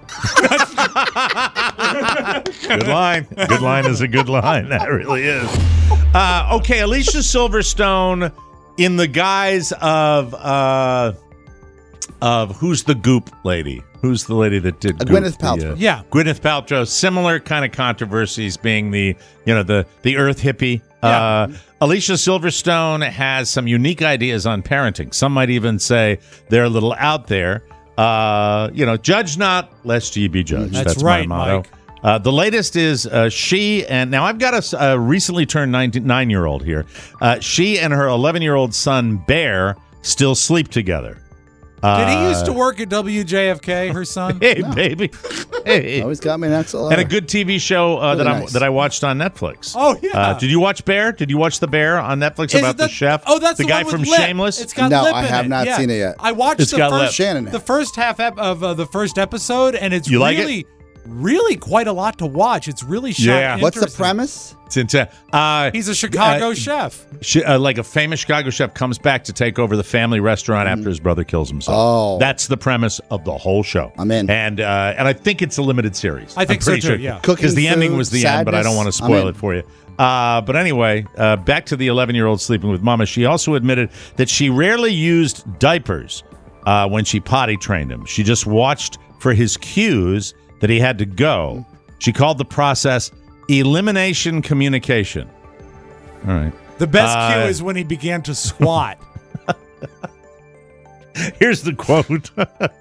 Good line. Good line is a good line. That really is. Uh, okay, Alicia Silverstone in the guise of uh, of who's the Goop lady? Who's the lady that did Uh, Goop? Gwyneth Paltrow. The, uh, Yeah. Gwyneth Paltrow. Similar kind of controversies, being the you know the the Earth hippie. Uh, Alicia Silverstone has some unique ideas on parenting. Some might even say they're a little out there. Uh, you know, judge not, lest ye be judged. That's That's, right, my motto. Mike. Uh, the latest is uh, she, and now I've got a, s- a recently turned nine-year-old here. Uh, she and her eleven-year-old son, Bear, still sleep together. Did he used to Uh, work at W J F K, her son? Hey, baby. Hey. Always got me an X L R. And a good T V show uh, Really that I nice. that I watched on Netflix. Oh, yeah. Uh, did you watch Bear? Did you watch The Bear on Netflix Is about it the the- chef? Oh, that's the, the guy one from with lip. Shameless. It's got No, lip I in have it. not Yeah. seen it yet. I watched It's the got first lip. the first half ep- of uh, the first episode, and it's You like it? really, really quite a lot to watch. It's really shot. Yeah. What's the interesting. premise? It's intense. Uh, He's a Chicago uh, chef. sh- uh, like a famous Chicago chef comes back to take over the family restaurant after his brother kills himself. Oh. That's the premise of the whole show. I'm in. And uh, and I think it's a limited series. I think I'm so pretty too, sure. yeah. Because Cooking the ending food, was the end, but I don't want to sadness, I'm spoil in. it for you. Uh, but anyway, uh, back to the eleven-year-old sleeping with mama. She also admitted that she rarely used diapers uh, when she potty trained him. She just watched for his cues that he had to go. She called the process elimination communication. All right. The best Uh, cue is when he began to squat. Here's the quote.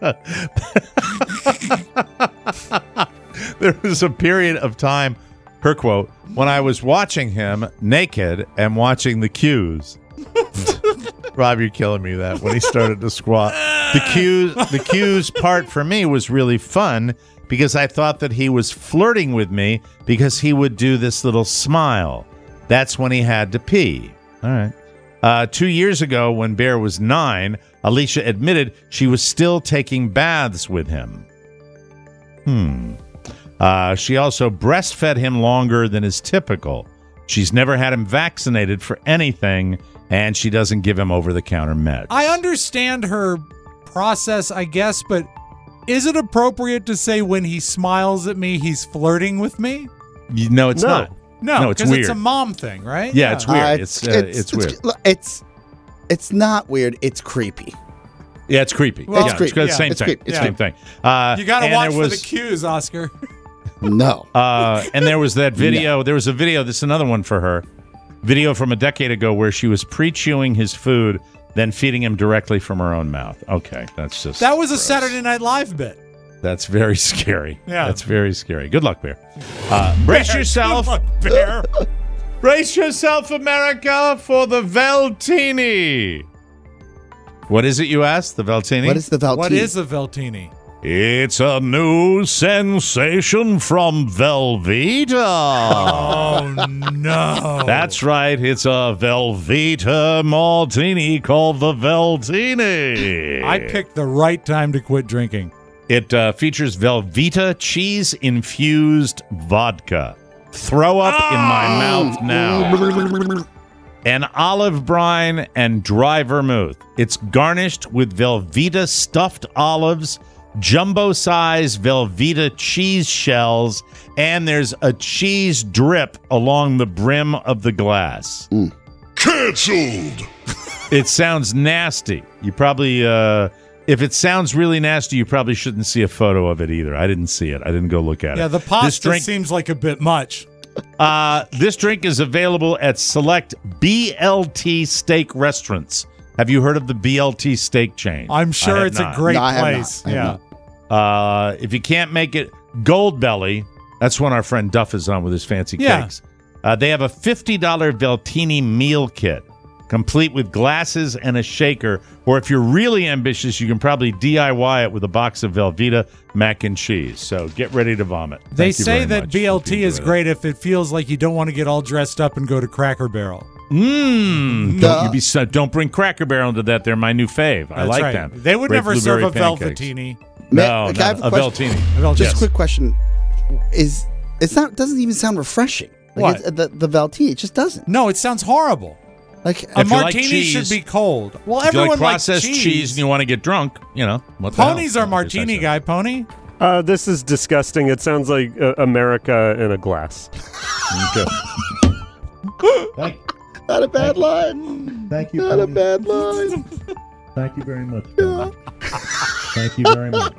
There was a period of time, her quote, when I was watching him naked and watching the cues. Rob, you're killing me that when he started to squat. The cues, the cues part for me was really fun because I thought that he was flirting with me because he would do this little smile. That's when he had to pee. All right. Uh, two years ago, when Bear was nine, Alicia admitted she was still taking baths with him. Hmm. Uh, she also breastfed him longer than is typical. She's never had him vaccinated for anything, and she doesn't give him over-the-counter meds. I understand her process, I guess, but is it appropriate to say when he smiles at me, he's flirting with me? You- no, it's No. not. No, No, it's because weird. it's a mom thing, right? Yeah, it's weird. Uh, It's, uh, it's weird. look, It's it's not weird. It's creepy. Yeah, it's creepy. Well, yeah, it's creepy. the Yeah, same it's thing. creepy. It's Same creepy. thing. Uh, You got to and watch there for was- the cues, Oscar. No. Uh, and there was that video. There was a video. This is another one for her. Video from a decade ago where she was pre-chewing his food, then feeding him directly from her own mouth. Okay, that's just That was a gross. Saturday Night Live bit. That's very scary. Yeah. That's very scary. Good luck, Bear. Uh, brace Bear, yourself. good luck, Bear. Brace yourself, America, for the Veltini. What is it, you asked? The Veltini? What is the Veltini? What is a Veltini? It's a new sensation from Velveeta. Oh, no. That's right. It's a Velveeta martini called the Veltini. I picked the right time to quit drinking. It uh, features Velveeta cheese-infused vodka. Throw up in my mouth now. And olive brine and dry vermouth. It's garnished with Velveeta stuffed olives, jumbo-sized Velveeta cheese shells, and there's a cheese drip along the brim of the glass. Mm. Cancelled! It sounds nasty. You probably, uh, if it sounds really nasty, you probably shouldn't see a photo of it either. I didn't see it. I didn't go look at Yeah, it. the This pasta drink, seems like a bit much. uh, this drink is available at select B L T steak restaurants. Have you heard of the B L T steak chain? I'm I sure have it's not. a great No, I have place. not. I have Yeah. Uh, if you can't make it, Gold Belly, that's when our friend Duff is on with his fancy Yeah. cakes. Uh, they have a fifty dollars Veltini meal kit, complete with glasses and a shaker. Or if you're really ambitious, you can probably D I Y it with a box of Velveeta mac and cheese. So get ready to vomit. They Thank you say very that much B L if you T is enjoy great if it feels like you don't want to get all dressed up and go to Cracker Barrel. that. Mmm. Don't you be so, don't bring Cracker Barrel into that. They're my new fave. I That's like right. them. They would Great never serve a blueberry pancakes. Velveetini. Ma- No, I not have a question. Veltini. A Veltini. Just Yes. a quick question: Is it's not doesn't even sound refreshing? Like What? it's- the the Veltini, it just doesn't. No, it sounds horrible. Like A If you like martini cheese- should be cold. Well, If you everyone like likes processed cheese. cheese and you want to get drunk, you know, what the hell? Pony's our martini Besides guy, Pony. Uh, this is disgusting. It sounds like uh, America in a glass. that. Okay. Thank, Not a bad line. thank you. Not a Pony. bad line. Thank you very much. Pony. Thank you very much.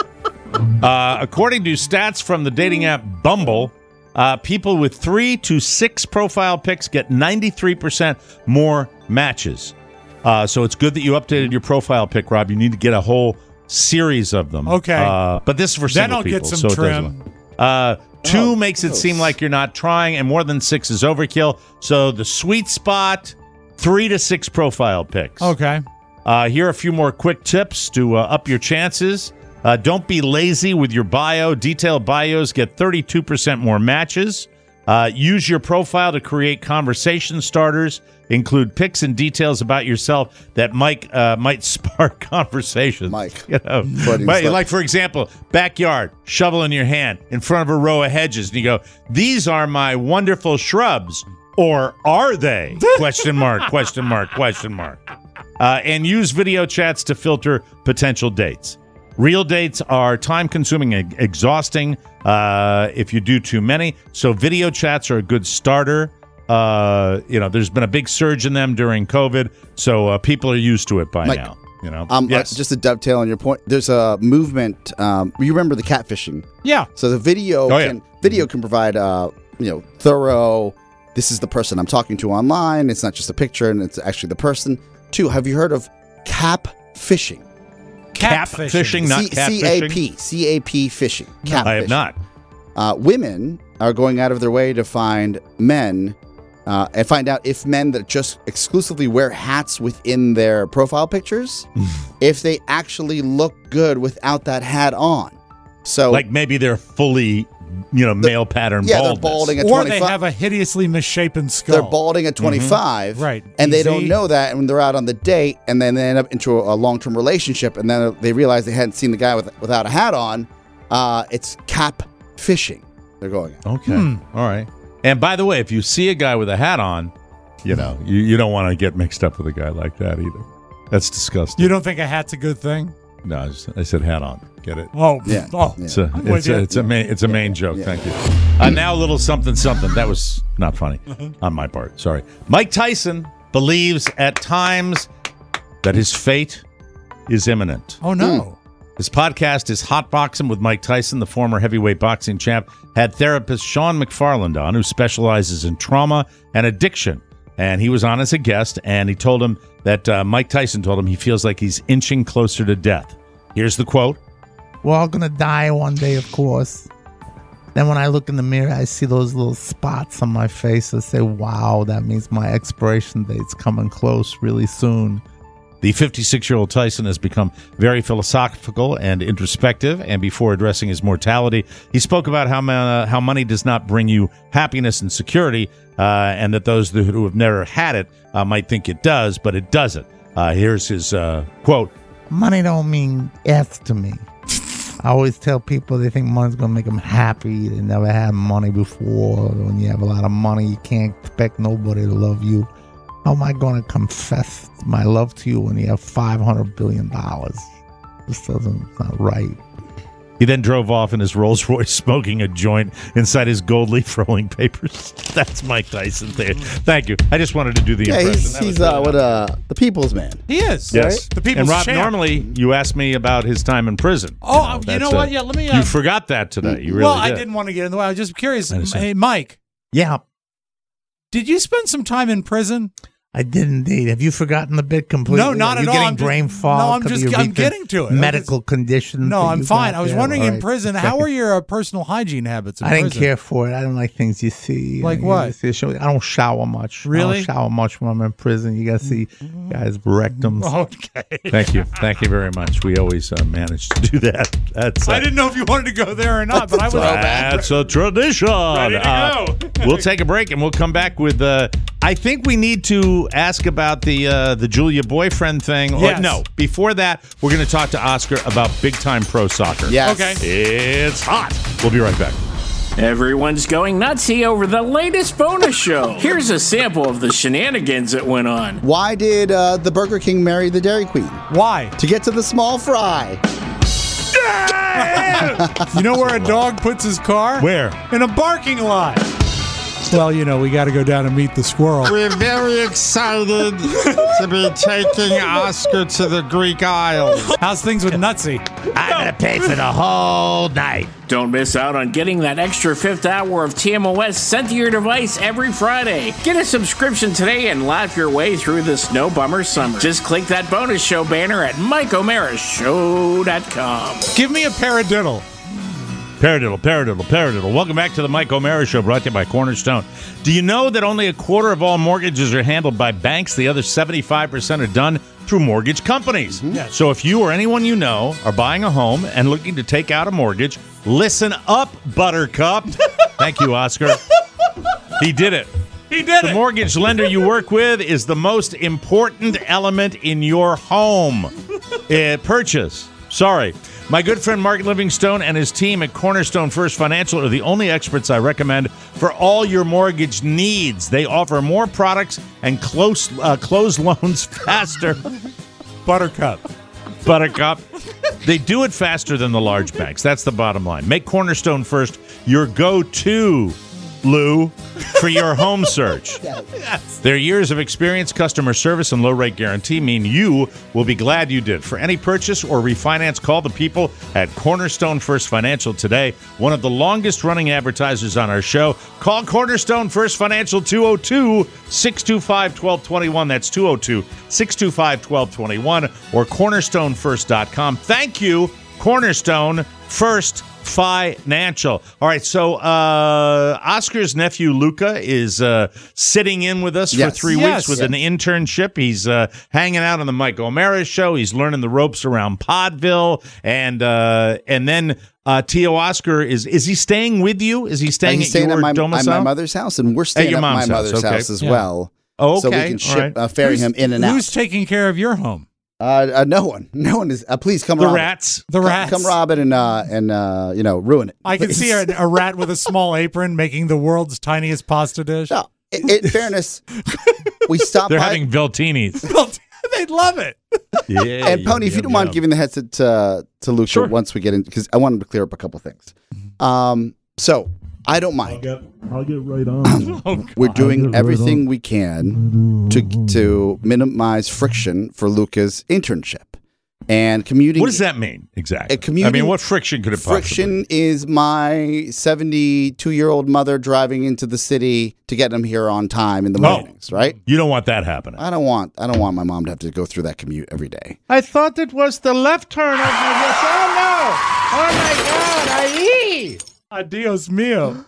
Uh, according to stats from the dating app Bumble, uh, people with three to six profile pics get ninety-three percent more matches. Uh, so it's good that you updated your profile pic, Rob. You need to get a whole series of them. Okay. Uh, but this is for Then single I'll people. get some so it doesn't trim. work. Uh, two Oh, makes it gross. seem like you're not trying, and more than six is overkill. So the sweet spot, three to six profile pics. Okay. Uh, here are a few more quick tips to uh, up your chances. Uh, don't be lazy with your bio. Detailed bios get thirty-two percent more matches. Uh, use your profile to create conversation starters. Include pics and details about yourself that might uh, might spark conversations. Mike, you know, but, like for example, backyard, shovel in your hand, in front of a row of hedges, and you go, "These are my wonderful shrubs," or are they? question mark, question mark, question mark. Uh, and use video chats to filter potential dates. Real dates are time-consuming and exhausting uh, if you do too many. So video chats are a good starter. Uh, you know, there's been a big surge in them during COVID, so uh, people are used to it by Mike, now. You know, um, yes. uh, just to dovetail on your point, there's a movement. Um, you remember the catfishing? Yeah. So the video Oh, yeah. can video can provide, uh, you know, thorough. This is the person I'm talking to online. It's not just a picture, and it's actually the person. Two, have you heard of cap fishing? Cap fishing, not C- cat C A P, C A P fishing. No, Cap I have fishing. not. Uh, women are going out of their way to find men uh, and find out if men that just exclusively wear hats within their profile pictures, if they actually look good without that hat on. So, Like maybe they're fully, you know, male pattern yeah, baldness. they're balding at Or twenty-five. they have a hideously misshapen skull. They're balding at twenty-five, Right. and they Easy. don't know that, and when they're out on the date, and then they end up into a, a long-term relationship, and then they realize they hadn't seen the guy with, without a hat on. Uh, it's cap fishing. They're going. Okay. Hmm. All right. And by the way, if you see a guy with a hat on, you know, you, you don't want to get mixed up with a guy like that either. That's disgusting. You don't think a hat's a good thing? No, I, just, I said hat on. Get it? Oh, Yeah. oh. It's a, I'm with it's a, you. it's a main, it's a main joke. Thank you. Uh, now a little something, something. That was not funny on my part. Sorry. Mike Tyson believes at times that his fate is imminent. Oh, no. His podcast is Hot Boxing with Mike Tyson, the former heavyweight boxing champ, had therapist Sean McFarland on, who specializes in trauma and addiction. And he was on as a guest, and he told him that uh, Mike Tyson told him he feels like he's inching closer to death. Here's the quote. We're all gonna die one day, of course. Then when I look in the mirror, I see those little spots on my face. I say, wow, that means my expiration date's coming close really soon. The fifty-six-year-old Tyson has become very philosophical and introspective, and before addressing his mortality, he spoke about how uh, how money does not bring you happiness and security, uh, and that those who have never had it uh, might think it does, but it doesn't. Uh, here's his uh, quote. Money don't mean F to me. I always tell people they think money's going to make them happy. They never had money before. When you have a lot of money, you can't expect nobody to love you. How am I going to confess my love to you when you have five hundred billion dollars? This doesn't, it's not right. He then drove off in his Rolls Royce smoking a joint inside his gold leaf rolling papers. That's Mike Tyson there. Thank you. I just wanted to do the Yeah, impression. he's, That was he's really uh, what uh, the people's man. He is. Yes. The people's and Rob, champ. normally you ask me about his time in prison. Oh, you that's, know uh, what? Yeah, let me. Uh, you forgot that today. You really well, I did. didn't want to get in the way. I was just curious. I understand. Hey, Mike, Yeah, did you spend some time in prison? I did indeed. Have you forgotten the bit completely? No, not Are at you all. getting I'm just- brain fog? no, I'm because just- of your I'm recent getting to it. I'm Medical condition. No, that I'm you fine. got I was there? wondering All in right. prison, how are your uh, personal hygiene habits in I didn't prison? care for it. I don't like things you see. Like You what? gotta see a show. I don't shower much. I Really? don't shower much when I'm in prison. You got to see guys' rectums. Okay. Thank you. Thank you very much. We always uh, manage to do that. That's uh, I didn't know if you wanted to go there or not, but I was. That's a tradition. Ready to Uh, go. we'll take a break and we'll come back with. Uh, I think we need to ask about the uh, the Julia boyfriend thing. Or, Yes. no, before that, we're going to talk to Oscar about big time pro soccer. Yes. Okay. It's hot. We'll be right back. Everyone's going nutsy over the latest bonus show. Here's a sample of the shenanigans that went on. Why did uh, the Burger King marry the Dairy Queen? Why? To get to the small fry. You know where a dog puts his car? Where? In a barking lot. Well, you know, we got to go down and meet the squirrel. We're very excited to be taking Oscar to the Greek Isles. How's things with Nutsy? I'm going to pay for the whole night. Don't miss out on getting that extra fifth hour of T M O S sent to your device every Friday. Get a subscription today and laugh your way through the snow bummer summer. Just click that bonus show banner at Mike O'Mara Show dot com. Give me a paradiddle. Paradiddle, paradiddle, paradiddle. Welcome back to the Mike O'Mara Show, brought to you by Cornerstone. Do you know that only a quarter of all mortgages are handled by banks? The other seventy-five percent are done through mortgage companies. Mm-hmm. Yes. So if you or anyone you know are buying a home and looking to take out a mortgage, listen up, Buttercup. Thank you, Oscar. He did it. He did The it. mortgage lender you work with is the most important element in your home uh, purchase. Sorry. My good friend Mark Livingstone and his team at Cornerstone First Financial are the only experts I recommend for all your mortgage needs. They offer more products and close uh, close loans faster. Buttercup. Buttercup. They do it faster than the large banks. That's the bottom line. Make Cornerstone First your go-to, Lou, for your home search. Yes. Their years of experience, customer service, and low-rate guarantee mean you will be glad you did. For any purchase or refinance, call the people at Cornerstone First Financial today, one of the longest-running advertisers on our show. Call Cornerstone First Financial, two oh two, six two five, one two two one. That's two oh two, six two five, one two two one, or cornerstone first dot com. Thank you, Cornerstone First Financial. All right, so uh, Oscar's nephew Luca is uh, sitting in with us Yes. for three Yes. weeks with Yes. an internship. He's uh, hanging out on the Mike O'Mara Show. He's learning the ropes around Podville, and uh, and then uh, Tio Oscar is is he staying with you? Is he staying He's at staying your at my, at domicile? my mother's house, and we're staying your at, my mom's house, mother's okay. house as Yeah. well. Oh, So we okay. can All ship, right. uh, ferry Who's- him in and Who's out. taking care of your home? Uh, uh, no one. No one is. Uh, please come. The rob it. rats. The Come- rats. Come, rob it and uh, and uh, you know ruin it. I can Please. see a, a rat with a small apron making the world's tiniest pasta dish. No, in, in fairness, we stopped. They're by, having Veltinis. They'd love it. Yeah, And Pony, if you don't mind giving the headset to to Luca Sure. once we get in, because I wanted to clear up a couple things. Um, so I don't mind. Get, I'll get right on. Oh, We're I'll doing get right everything on. we can to to minimize friction for Luca's internship and commuting. What does that mean exactly? A commuting- I mean, what friction could it possibly? Friction is my seventy-two-year-old mother driving into the city to get him here on time in the Oh. mornings, right? You don't want that happening. I don't want I don't want my mom to have to go through that commute every day. I thought it was the left turn of my yes. Oh no! Oh my God! I Adios mio.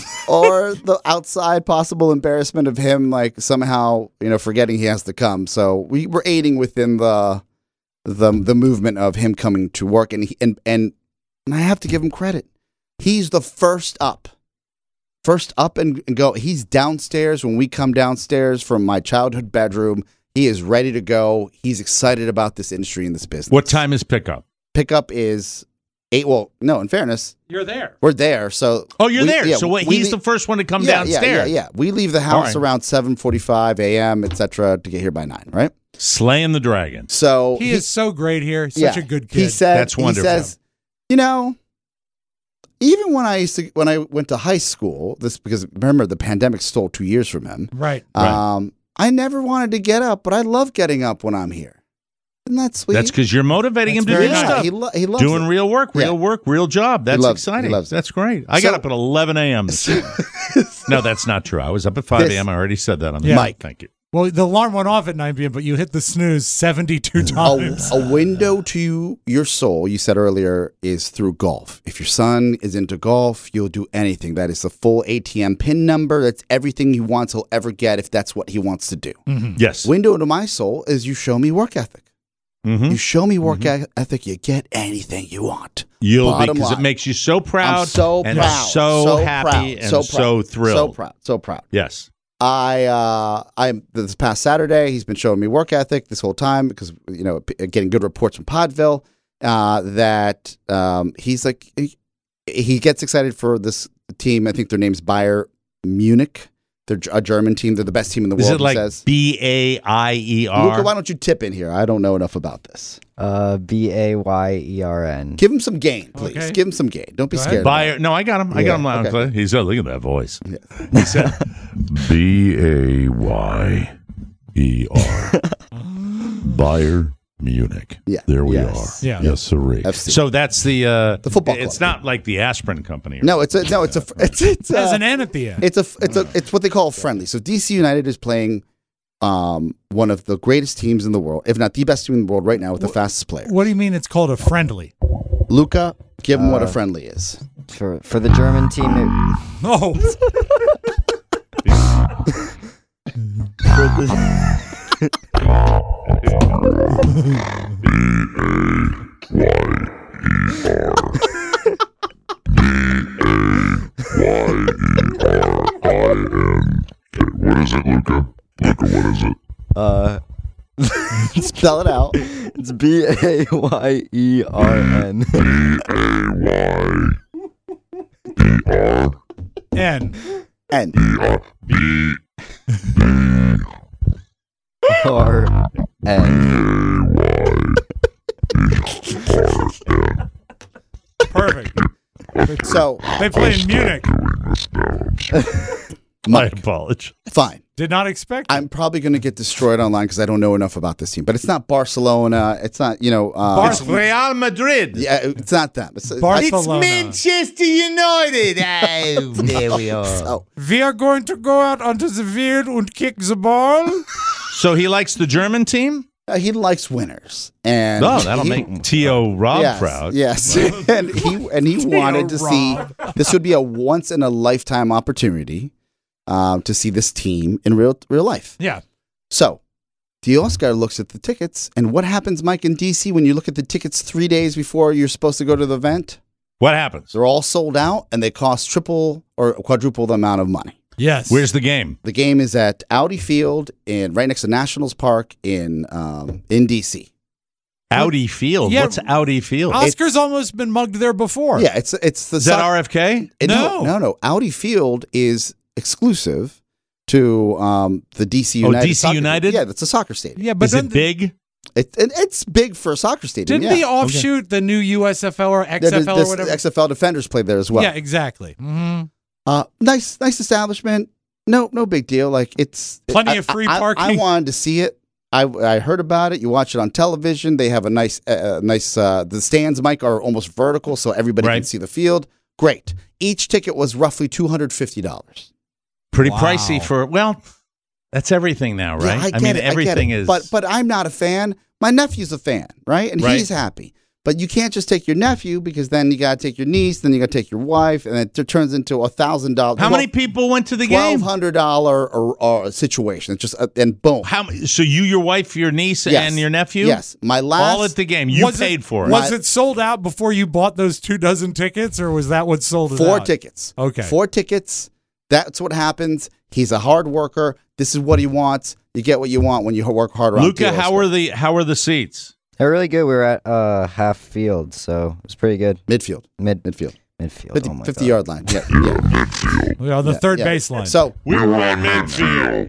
Or the outside possible embarrassment of him like somehow, you know, forgetting he has to come. So we were aiding within the the the movement of him coming to work, and he, and and and I have to give him credit. He's the first up. First up and, and go. He's downstairs when we come downstairs from my childhood bedroom. He is ready to go. He's excited about this industry and this business. What time is pickup? Pickup is eight. Well, no, in fairness, You're there. we're there. So Oh, you're we- there. yeah, so what? we He's lea- the first one to come yeah, downstairs. Yeah, yeah, yeah. We leave the All house right. around seven forty-five a.m., et cetera, to get here by nine, right? Slaying the dragon. So He is so great here. Such yeah, a good He kid. said, That's wonderful. He says, you know, even when I used to, when I went to high school, this because remember the pandemic stole two years from him. right. Um, I never wanted to get up, but I love getting up when I'm here. Isn't that sweet? That's because you're motivating him That's to very do nice. stuff. He, lo- he loves Doing it. real work, real Yeah. work, real job. That's loves it. He exciting. loves it. That's great. I So- got up at eleven a.m. this morning. No, that's not true. I was up at five a.m. I already said that on the Yeah. mic. Thank you. Well, the alarm went off at nine p.m., but you hit the snooze seventy-two A, times. a window to your soul, you said earlier, is through golf. If your son is into golf, you'll do anything. That is the full A T M PIN number. That's everything he wants he'll ever get if that's what he wants to do. Mhm. Yes. Window to my soul is you show me work ethic. Mhm. You show me work e- ethic, you get anything you want. You'll Bottom because it line. makes you so proud. I'm so and proud. so, so happy proud, and so, so, proud, thrilled. So proud. So proud. Yes. I uh I this past Saturday he's been showing me work ethic this whole time because you know p- getting good reports from Podville uh that um he's like he, he gets excited for this team. I think their name's Bayern Munich. They're a German team. They're the best team in the Is world. it he like says. B A I E Luca, R? why don't you tip in here? I don't know enough about this. Uh, B A Y E R N. Give him some gain, please. Okay. Give him some gain. Don't be Go ahead. scared. of Bayer. it. No, I got him. I Yeah, got him loud and okay. clear. He said, "Look at that voice." Yeah. He said, B A Y E R. Bayern Munich. Yeah. There we Yes. are. Yeah. Yes, sir. F C. "So that's the uh, The football It's club. not like the aspirin company. No, it's a no. It's a it's it's As uh, an N at the end. It's a it's a it's what they call a friendly. So D C United is playing um, one of the greatest teams in the world, if not the best team in the world right now with the fastest player. What do you mean it's called a friendly? Luca, give him what a Uh, friendly is. For for the German team, it, Oh, for the What is it, Luca? Luca, what is it? uh, Spell it out. it's B A Y E R N. B A Y E R N. And B R B R N. Perfect. so, They play in Munich. My Mike, apologies. fine. Did not expect it. I'm probably going to get destroyed online because I don't know enough about this team. But it's not Barcelona. It's not, you know. Uh, It's Real Madrid. yeah, it's not them. It's, Barcelona. Manchester United. Oh, there we are. oh, We are going to go out onto the field and kick the ball. So he likes the German team? uh, he likes winners, and Oh, that'll he- make T O Rob yes, proud. Yes, and he and he wanted to see this would be a once in a lifetime opportunity um, to see this team in real real life. Yeah. So, the Oscar looks at the tickets, and what happens, Mike, in D C when you look at the tickets three days before you're supposed to go to the event? What happens? They're all sold out, and they cost triple or quadruple the amount of money. Yes. Where's the game? The game is at Audi Field, in right next to Nationals Park in um, in D C. Audi Field. Yeah. What's Audi Field? Oscar's almost been mugged there before. Yeah, it's it's the Is that soc- R F K? it- No. no, no. Audi Field is exclusive to um, the D C Oh, United. D C soccer- United? Yeah, that's a soccer stadium. Yeah, but Is then it big? It, and it's big for a soccer stadium. didn't yeah. the offshoot the new U S F L or X Yeah, F L this- or whatever? X F L Defenders play there as well. Yeah, exactly. hmm Uh, nice, nice establishment. No, no big deal. Like it's Plenty I- of free I- I- parking. I, wanted to see it. I I heard about it. You watch it on television. They have a nice, uh, nice. Uh, the stands, Mike, are almost vertical, so everybody can Right. see the field. Great. Each ticket was roughly two hundred fifty dollars. Pretty Wow. pricey for, well, that's everything now, right? Yeah, I get mean, it. everything I get it. is. But but I'm not a fan. My nephew's a fan, right? And Right. he's happy. But you can't just take your nephew because then you got to take your niece, then you got to take your wife, and it t- turns into a thousand dollars. How many people went to the Twelve game? hundred dollar or, or situation. It's just uh, and boom. How? So you, your wife, your niece, Yes. and your nephew? Yes, my last All at the game. You Was paid it, for it. Was My- it sold out before you bought those two dozen tickets, or was that what sold it four out? tickets. Okay. Four tickets. That's what happens. He's a hard worker. This is what he wants. You get what you want when you work hard around. Luca, T O how are the how are the seats? They're really good. We were at uh, half field, so it was pretty good. midfield? Mid Midfield. midfield. fifty, oh my fifty God. yard line. Yeah. yeah. We are the Yeah, third yeah. baseline. So, We were on midfield.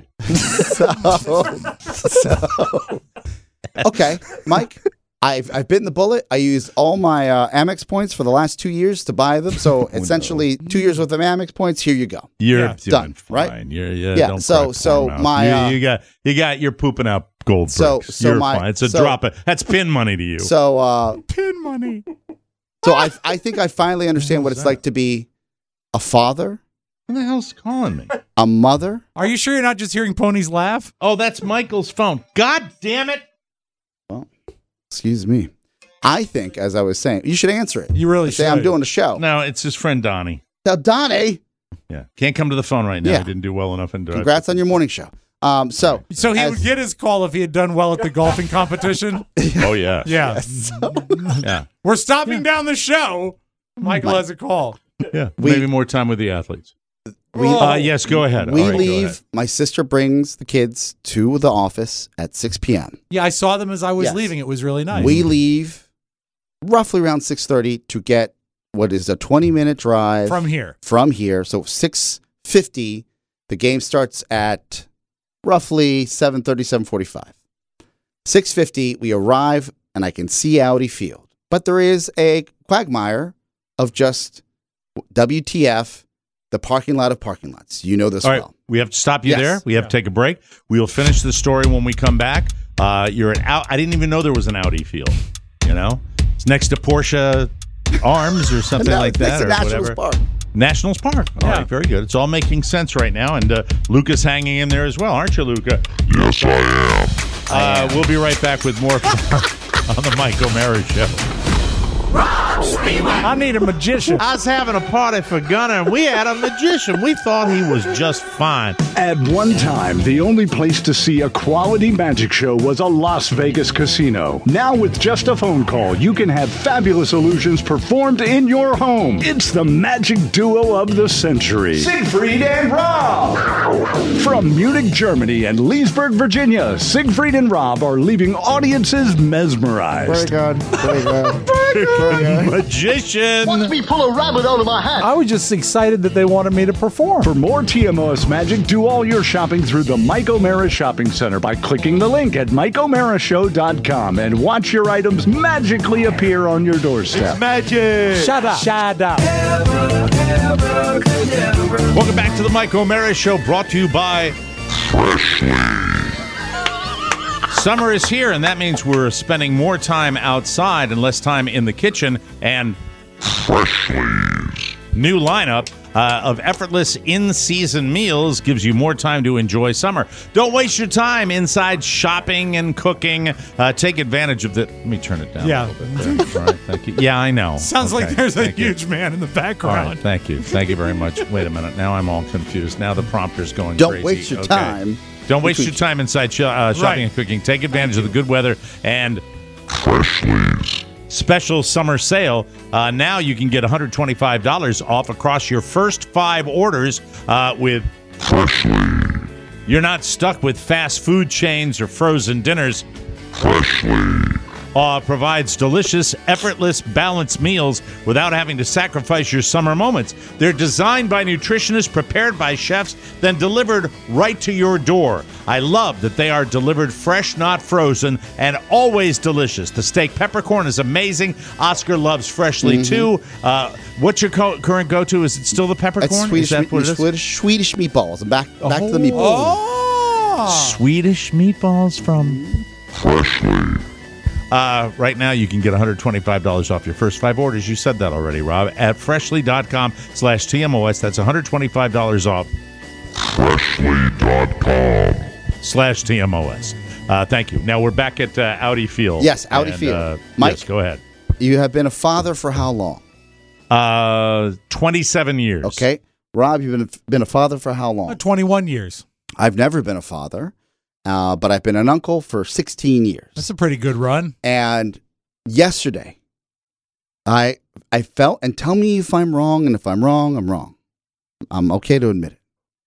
so, so, okay, Mike. I've I've bitten the bullet. I used all my uh, Amex points for the last two years to buy them. So essentially, two years worth of Amex points. Here you go. You're Yeah. doing Done, fine. right? You're, yeah. Yeah, Don't so- crack so porn mouth. my, you, uh, you got you got you're pooping out gold So- bricks. so you're my- fine. It's a so- drop. Of, that's pin money to you. So uh, Pin money. so I I think I finally understand what it's like to be a father, Who the hell's calling me? a mother. Are you sure you're not just hearing ponies laugh? Oh, that's Michael's phone. God damn it! Excuse me. I think, as I was saying, you should answer it. You really Say should. I'm doing a show. No, it's his friend Donnie. Now, Donnie, Yeah, can't come to the phone right now. Yeah. He didn't do well enough in drive. congrats on your morning show. Um, so So he as- would get his call if he had done well at the golfing competition. Oh yeah, Yeah. yeah, We're stopping down the show. Michael My- has a call. yeah. We- Maybe more time with the athletes. we Uh, yes, go ahead. we All right, go leave. ahead. My sister brings the kids to the office at six p.m. Yeah, I saw them as I was Yes. leaving. It was really nice. We leave roughly around six thirty to get what is a twenty minute drive From here. From here, so six fifty. The game starts at roughly seven thirty, seven forty-five. six fifty, we arrive, and I can see Audi Field. But there is a quagmire of just W T F, the parking lot of parking lots. You know this All right, well. we have to stop you Yes. there. We have to take a break. We will finish the story when we come back. Uh, you're an out. I didn't even know there was an Audi Field. You know, it's next to Porsche Arms or something No, like it's next that, to or Nationals whatever. Park. Nationals Park. All Yeah. right, very good. It's all making sense right now, and uh, Luca's hanging in there as well, aren't you, Luca? Yes, I am. Uh, we'll be right back with more on the Mike O'Mara Show. I need a magician. I was having a party for Gunner, and we had a magician. We thought he was just fine. At one time, the only place to see a quality magic show was a Las Vegas casino. Now, with just a phone call, you can have fabulous illusions performed in your home. It's the magic duo of the century, Siegfried and Rob. From Munich, Germany, and Leesburg, Virginia, Siegfried and Rob are leaving audiences mesmerized. Very good. Very good. Very good. Magician. Watch me pull a rabbit out of my hat. I was just excited that they wanted me to perform. For more T M O S magic, do all your shopping through the Mike O'Mara Shopping Center by clicking the link at Mike O'Mara Show dot com and watch your items magically appear on your doorstep. It's magic. Shut up. Shut up. Welcome back to the Mike O'Mara Show, brought to you by Freshly. Summer is here, and that means we're spending more time outside and less time in the kitchen. And Freshly. New lineup uh, of effortless in-season meals gives you more time to enjoy summer. Don't waste your time inside shopping and cooking. Uh, take advantage of the... Let me turn it down Yeah. a little bit there. All right, thank you. Yeah, I know. Sounds Okay, like there's a thank you. huge man in the All background. right, thank you. Thank you very much. Wait a minute. Now I'm all confused. Now the prompter's going Don't crazy. waste your Okay. time. Don't waste your time inside sh- uh, shopping Right. and cooking. Take advantage of the good weather and Freshly's. special summer sale. Uh, now you can get one hundred twenty-five dollars off across your first five orders uh, with Freshly. You're not stuck with fast food chains or frozen dinners. Freshly. Uh, provides delicious, effortless, balanced meals without having to sacrifice your summer moments. They're designed by nutritionists, prepared by chefs, then delivered right to your door. I love that they are delivered fresh, not frozen, and always delicious. The steak peppercorn is amazing. Oscar loves Freshly, Mm-hmm. too. Uh, what's your co- current go-to? Is it still the peppercorn? It's Swedish, is that what it is? Swedish, Swedish meatballs. I'm back, back to the meatballs. Oh. Swedish meatballs from Freshly. Uh, right now, you can get one hundred twenty-five dollars off your first five orders. You said that already, Rob. At freshly.com slash TMOS. That's one hundred twenty-five dollars off. Freshly.com Slash TMOS. Uh, thank you. Now, we're back at uh, Audi Field. Yes, Audi And, Field. Uh, Mike? Yes, go ahead. You have been a father for how long? Uh, twenty-seven years. Okay. Rob, you've been, been a father for how long? twenty-one years. I've never been a father, uh, but I've been an uncle for sixteen years. That's a pretty good run. And yesterday, I I felt, and tell me if I'm wrong, and if I'm wrong, I'm wrong. I'm okay to admit it.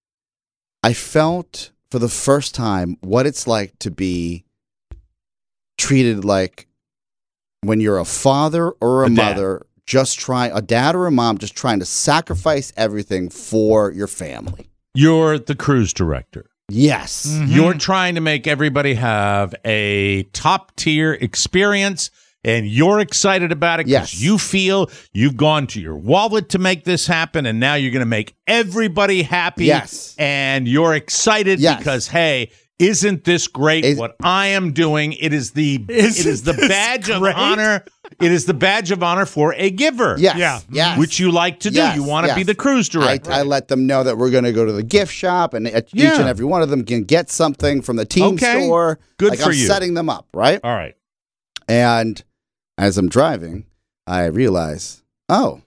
I felt for the first time what it's like to be treated like when you're a father or a, A dad. mother, just trying, a dad or a mom, just trying to sacrifice everything for your family. You're the cruise director. Yes. Mm-hmm. You're trying to make everybody have a top-tier experience, and you're excited about it because Yes. you feel you've gone to your wallet to make this happen, and now you're going to make everybody happy. Yes. And you're excited Yes. because, hey, isn't this great Is- what I am doing? It is the it Isn't is the this badge of great? honor. It is the badge of honor for a giver. Yes. Yeah. Yes. Which you like to do. Yes, You want to yes. be the cruise I, director. I let them know that we're going to go to the gift shop, and each Yeah. and every one of them can get something from the team Okay. store. Good like for I'm you. setting them up, right? All right. And as I'm driving, I realize, oh,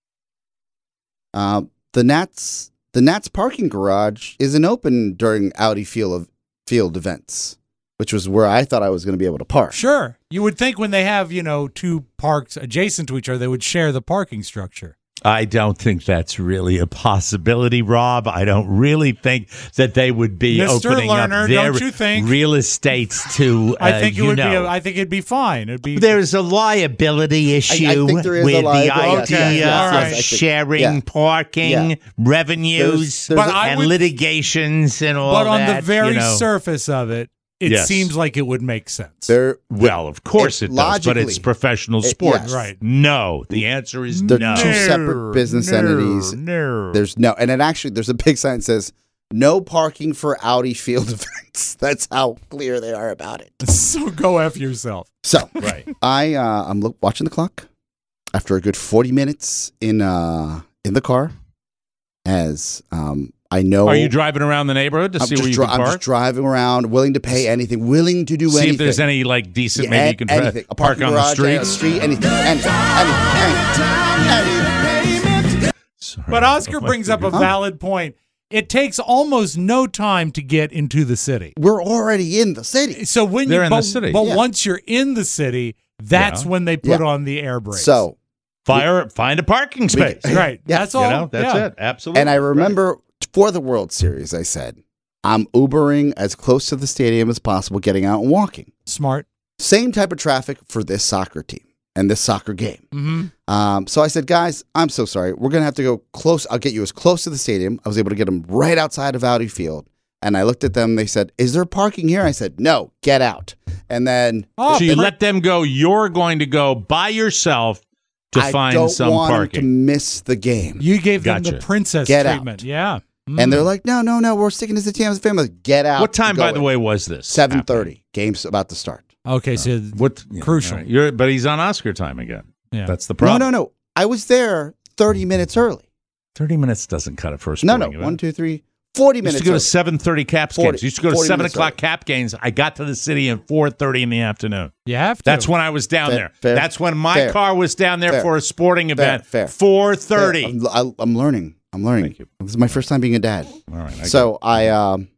uh, the Nats the Nats parking garage isn't open during Audi Field field events, which was where I thought I was going to be able to park. Sure. You would think when they have, you know, two parks adjacent to each other, they would share the parking structure. I don't think that's really a possibility, Rob. I don't really think that they would be Mister opening Lerner, up their don't you think? real estates to. Uh, I think it you would know. be. A, I think it'd be fine. It'd be. There's a liability issue think there is a with the liability. idea Okay, yes, of yes, I think- sharing yeah. parking, Yeah. revenues, There's- there's But a- I and would- litigations and all but on that. the very you know. surface of it, it Yes. seems like it would make sense. There, Well, of course It- it, does, but it's logically- professional it- sports. yes. Right. No, the answer is They're no. two separate business entities. No. There's no, and it actually there's a big sign that says no parking for Audi Field events. That's how clear they are about it. So go F yourself. So Right. I uh, I'm look, watching the clock after a good forty minutes in uh in the car as um I know. Are you driving around the neighborhood to I'm see just where you dri- can I'm park? just driving around, willing to pay anything, willing to do see anything. if there's any like decent. Yeah, maybe you can try, anything. A park parking on the garage, street. a street, anything, anything, anything, anything. But Oscar Huh? brings up a valid point. It takes almost no time to get into the city. We're already in the city. So when They're you in but, the city. but Yeah. once you're in the city, that's Yeah. when they put Yeah. on the air brakes. So, Fire, find a parking space. right. Yeah. That's You all. know, that's yeah. it. Absolutely. and I remember for the World Series, I said, I'm Ubering as close to the stadium as possible, getting out and walking. Smart. Same type of traffic for this soccer team and this soccer game. Mm-hmm. Um, so I said, guys, I'm so sorry. We're going to have to go close. I'll get you as close to the stadium. I was able to get them right outside of Audi Field. And I looked at them. They said, is there parking here? I said, no, get out. And then Oh, so you per- let them go. You're going to go by yourself to I find don't some want parking. them to miss the game. you gave them Gotcha. the princess Get out. treatment. Yeah. And they're like, no, no, no, we're sticking to the team as a family. Get out. What time, Go by the in. way, was this? seven thirty. Game's about to start. Okay, so What? yeah, Crucial. all right. You're, but he's on Oscar time again. Yeah. That's the problem. No, no, no. I was there thirty minutes early. Thirty minutes doesn't cut it for a No, sporting no. event. One, two, three. forty Used minutes to go to early. seven thirty Caps forty games. Used to go to forty seven minutes o'clock early. Cap games. I got to the city at four thirty in the afternoon. you have to. That's when I was down Fair, there. fair, That's when my fair, car was down there fair, for a sporting event. fair. four thirty. I'm, I- I'm learning. I'm learning. Thank you. This is my first time being a dad. All right. I So I, um,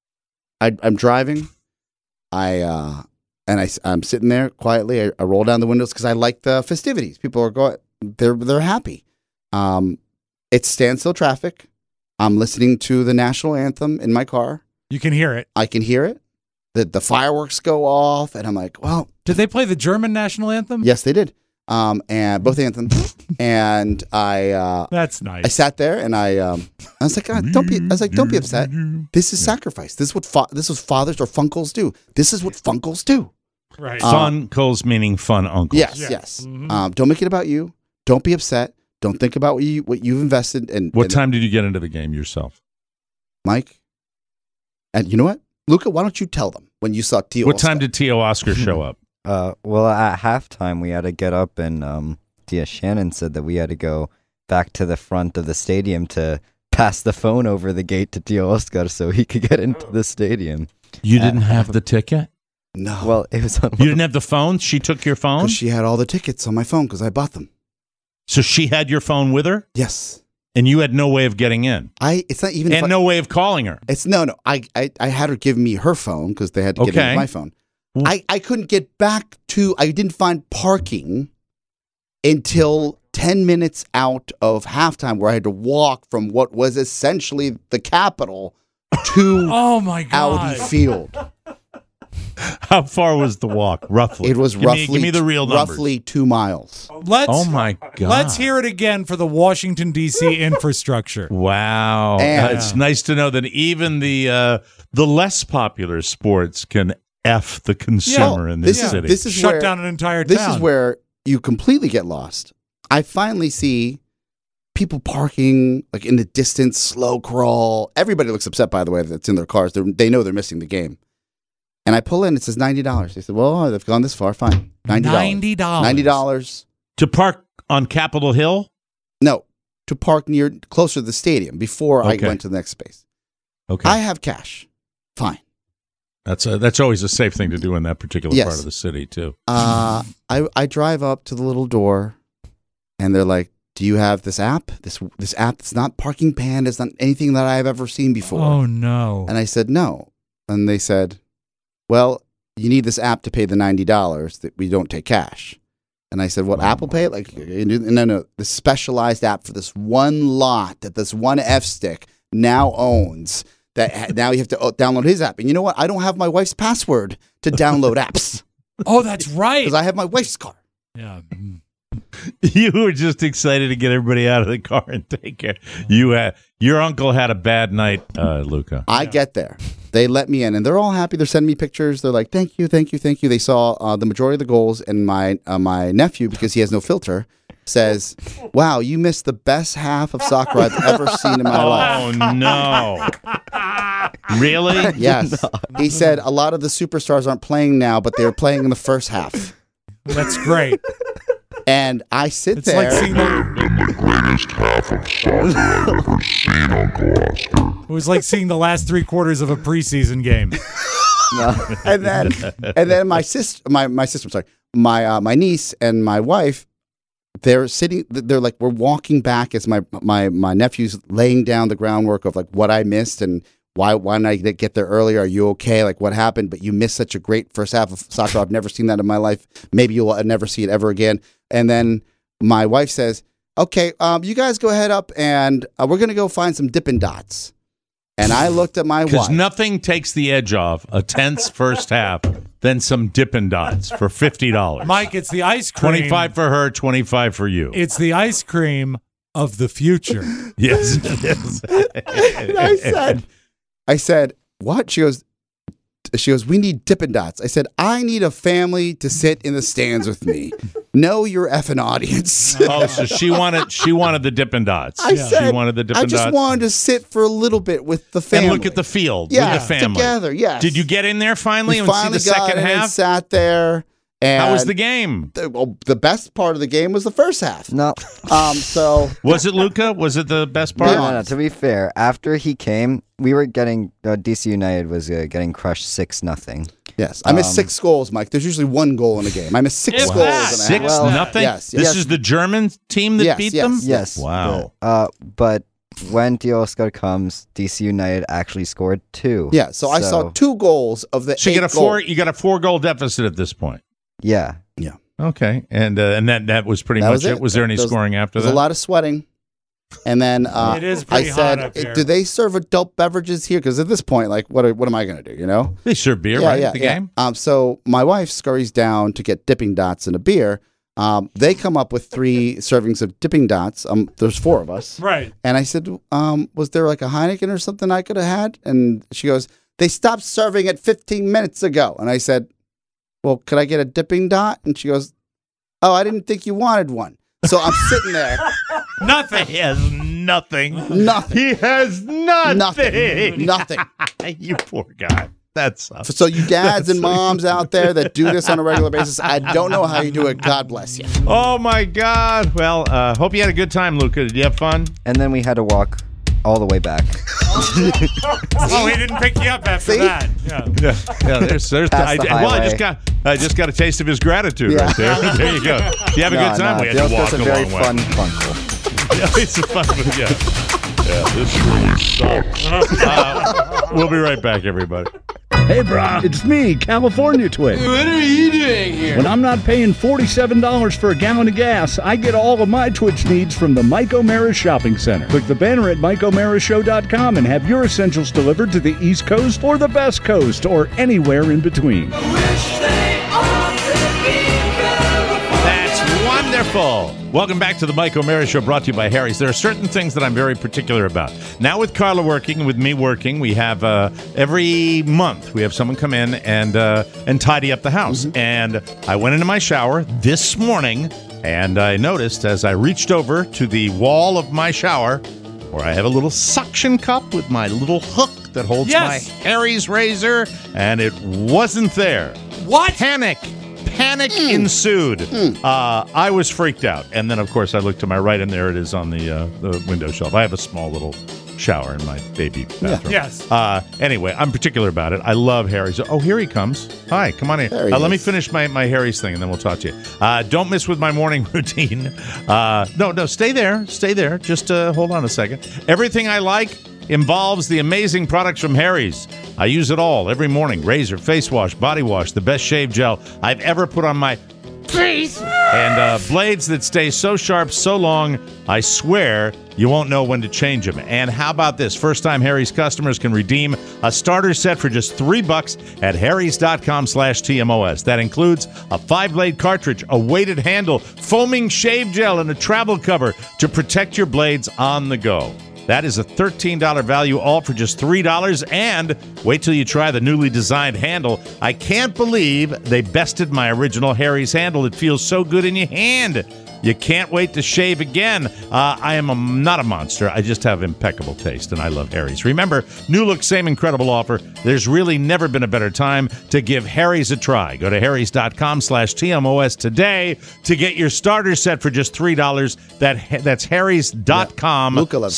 I, I'm driving. I, uh, and I, I'm sitting there quietly. I, I roll down the windows because I like the festivities. People are going. They're they're happy. Um, it's standstill traffic. I'm listening to the national anthem in my car. You can hear it. I can hear it. The the fireworks go off, and I'm like, well, Did they play the German national anthem? yes, they did. Um, and both anthems. and I, uh, That's nice. I sat there and I, um, I was like, God, don't be. I was like, don't be upset. This is sacrifice. This is what fa- this is what fathers or funkles do. This is what funkles do. right. Uh, Fun Coles meaning fun uncles. Yes, Yes. yes. Mhm. Um, don't make it about you. Don't be upset. Don't think about what you what you've invested. And What and, time did you get into the game yourself? Mike? And you know what, Luca? Why don't you tell them when you saw Tio? What time did T O Oscar show up? Uh, well, at halftime we had to get up, and um, Tia Shannon said that we had to go back to the front of the stadium to pass the phone over the gate to Tio Oscar so he could get into the stadium. You Uh, didn't have the ticket? No. Well, it was on You didn't have the phone? She took your phone? 'Cause she had all the tickets on my phone because I bought them. So she had your phone with her? Yes. And you had no way of getting in? I. It's not even. if And I- no way of calling her? It's no, no. I, I, I had her give me her phone because they had to get Okay. into my phone. I, I couldn't get back to. I didn't find parking until ten minutes out of halftime, where I had to walk from what was essentially the Capitol to Oh my God. Audi Field. How far was the walk, roughly? It was Give me- roughly Give me, the real numbers. roughly two miles. Let's Oh, my God. Let's hear it again for the Washington D C infrastructure. Wow. And- Uh, it's nice to know that even the uh, the less popular sports can F the consumer in this, this is city. this is Shut where, down an entire This town. is where you completely get lost. I finally see people parking like in the distance, slow crawl. Everybody looks upset, by the way, that's in their cars. They're, they know they're missing the game. And I pull in, it says ninety dollars. They said, well, they've gone this far, fine. ninety dollars. ninety dollars. ninety dollars. to park on Capitol Hill? No, to park near, closer to the stadium before Okay. I went to the next space. Okay. I have cash. Fine. That's a, that's always a safe thing to do in that particular Yes. part of the city, too. Uh, I, I drive up to the little door, and they're like, do you have this app? This this app that's not Parking Panda. It's not anything that I've ever seen before. Oh no. And I said, no. And they said, well, you need this app to pay the ninety dollars that we don't take cash. And I said, what, Apple Pay? Like, no, no, the specialized app for this one lot that this one F-stick now owns, that now you have to download his app. And you know what? I don't have my wife's password to download apps Oh, that's right. because I have my wife's car. Yeah. You were just excited to get everybody out of the car and take care. You had, your uncle had a bad night, uh, Luca. I get there. They let me in, and they're all happy. They're sending me pictures. They're like, "Thank you, thank you, thank you." They saw uh, the majority of the goals, and my uh, my nephew, because he has no filter, says, "Wow, you missed the best half of soccer I've ever seen in my life." Oh, no. Really? Yes, he said a lot of the superstars aren't playing now, but they were playing in the first half. That's great. And I sit It's there. like seeing the, The greatest half of soccer I've ever seen, Uncle Oscar. was like seeing the last three quarters of a preseason game. and then and then my sister, my my sister, I'm sorry, my uh, my niece and my wife, they're sitting. They're like we're walking back as my my my nephew's laying down the groundwork of like what I missed and why why didn't I get there earlier? Are you okay? Like what happened? But you missed such a great first half of soccer. I've never seen that in my life. Maybe you'll never see it ever again. And then my wife says, "Okay, um, you guys go ahead up, and uh, we're gonna go find some Dippin' Dots." And I looked at my wife. Because nothing takes the edge off a tense first half than some Dippin' Dots for fifty dollars. Mike, it's the ice cream. twenty-five for her, twenty-five for you. It's the ice cream of the future. Yes. yes. And I said, I said, what? She goes, she goes, we need Dippin' Dots. I said, I need a family to sit in the stands with me. Know your effing audience. Oh, so she wanted she wanted the Dippin' Dots. I said, she wanted the Dippin' I just Dots. wanted to sit for a little bit with the family. And look at the field yeah, with the family. together, yes. Did you get in there finally we and finally see the got second in half? and sat there. And How was the game? The, well, the best part of the game was the first half. No. Um, so Was it Luca? Was it the best part? No, no, no. To be fair, after he came, we were getting uh, D C United was uh, getting crushed six nothing. Yes, I missed Um, six goals, Mike. There's usually one goal in a game. I missed six If goals. that. in a Six half. nothing? Yes, This yes. is the German team that Yes, beat yes, them? Yes. Wow. But, uh, but when Oscar comes, D C United actually scored two. Yeah, so, I saw two goals of the So you eight got a four goals. you got a four goal deficit at this point. Yeah. Yeah. Okay. And uh, and that that was pretty That much was it. it. Was there any There was- scoring after There's that? a lot of sweating. And then uh, It is I pretty hot said, up here. do they serve adult beverages here? Because at this point, like, what are, what am I going to do, you know? They serve beer, yeah, right, yeah, at the yeah. game? Um, so my wife scurries down to get Dipping Dots and a beer. Um, they come up with three servings of Dipping Dots. Um, there's four of us. Right. And I said, um, was there like a Heineken or something I could have had? And she goes, they stopped serving it fifteen minutes ago. And I said, well, could I get a Dipping Dot? And she goes, oh, I didn't think you wanted one. So I'm sitting there. Nothing. He has nothing. Nothing. He has nothing. Nothing. Nothing. You poor guy. That sucks. So you dads and moms out there that do this on a regular basis, I don't know how you do it. God bless you. Oh my God. Well, uh, hope you had a good time, Luca. Did you have fun? And then we had to walk all the way back. Oh, he didn't pick you up after See? that. Yeah. Yeah, yeah. There's, there's. Past I, the well, I highway. just got, I just got a taste of his gratitude Yeah. right there. There you go. You have a No, good time. no, we had to Dale's walk got a a very long way. fun funkle. Yeah, it's a fun. Yeah, yeah. This really sucks. Uh, we'll be right back, everybody. Hey, brah, it's me, California Twin. What are you doing here? When I'm not paying forty-seven dollars for a gallon of gas, I get all of my Twitch needs from the Mike O'Mara Shopping Center. Click the banner at Mike O'Mara Show dot com and have your essentials delivered to the East Coast or the Best Coast or anywhere in between. That's wonderful. Welcome back to the Mike O'Mara Show, brought to you by Harry's. There are certain things that I'm very particular about. Now with Carla working and with me working, we have uh, every month we have someone come in and uh, and tidy up the house. Mm-hmm. And I went into my shower this morning, and I noticed as I reached over to the wall of my shower, where I have a little suction cup with my little hook that holds Yes. my Harry's razor, and it wasn't there. What? Panic. Panic ensued. Uh, I was freaked out. And then, of course, I looked to my right, and there it is on the uh, the window shelf. I have a small little shower in my baby bathroom. Yes. Uh, anyway, I'm particular about it. I love Harry's. Oh, here he comes. Hi, come on in. There he Uh, let me is. finish my, my Harry's thing, and then we'll talk to you. Uh, don't miss with my morning routine. Uh, no, no, stay there. Stay there. Just uh, hold on a second. Everything I like involves the amazing products from Harry's. I use it all every morning. Razor, face wash, body wash, the best shave gel I've ever put on my face. And uh, blades that stay so sharp, so long, I swear you won't know when to change them. And how about this? First-time Harry's customers can redeem a starter set for just three bucks at harrys.com slash TMOS. That includes a five-blade cartridge, a weighted handle, foaming shave gel, and a travel cover to protect your blades on the go. That is a thirteen dollars value, all for just three dollars. And wait till you try the newly designed handle. I can't believe they bested my original Harry's handle. It feels so good in your hand. You can't wait to shave again. Uh, I am a, not a monster. I just have impeccable taste, and I love Harry's. Remember, new look, same incredible offer. There's really never been a better time to give Harry's a try. Go to harrys.com slash TMOS today to get your starter set for just three dollars. That That's harrys.com Yeah. Luca loves slash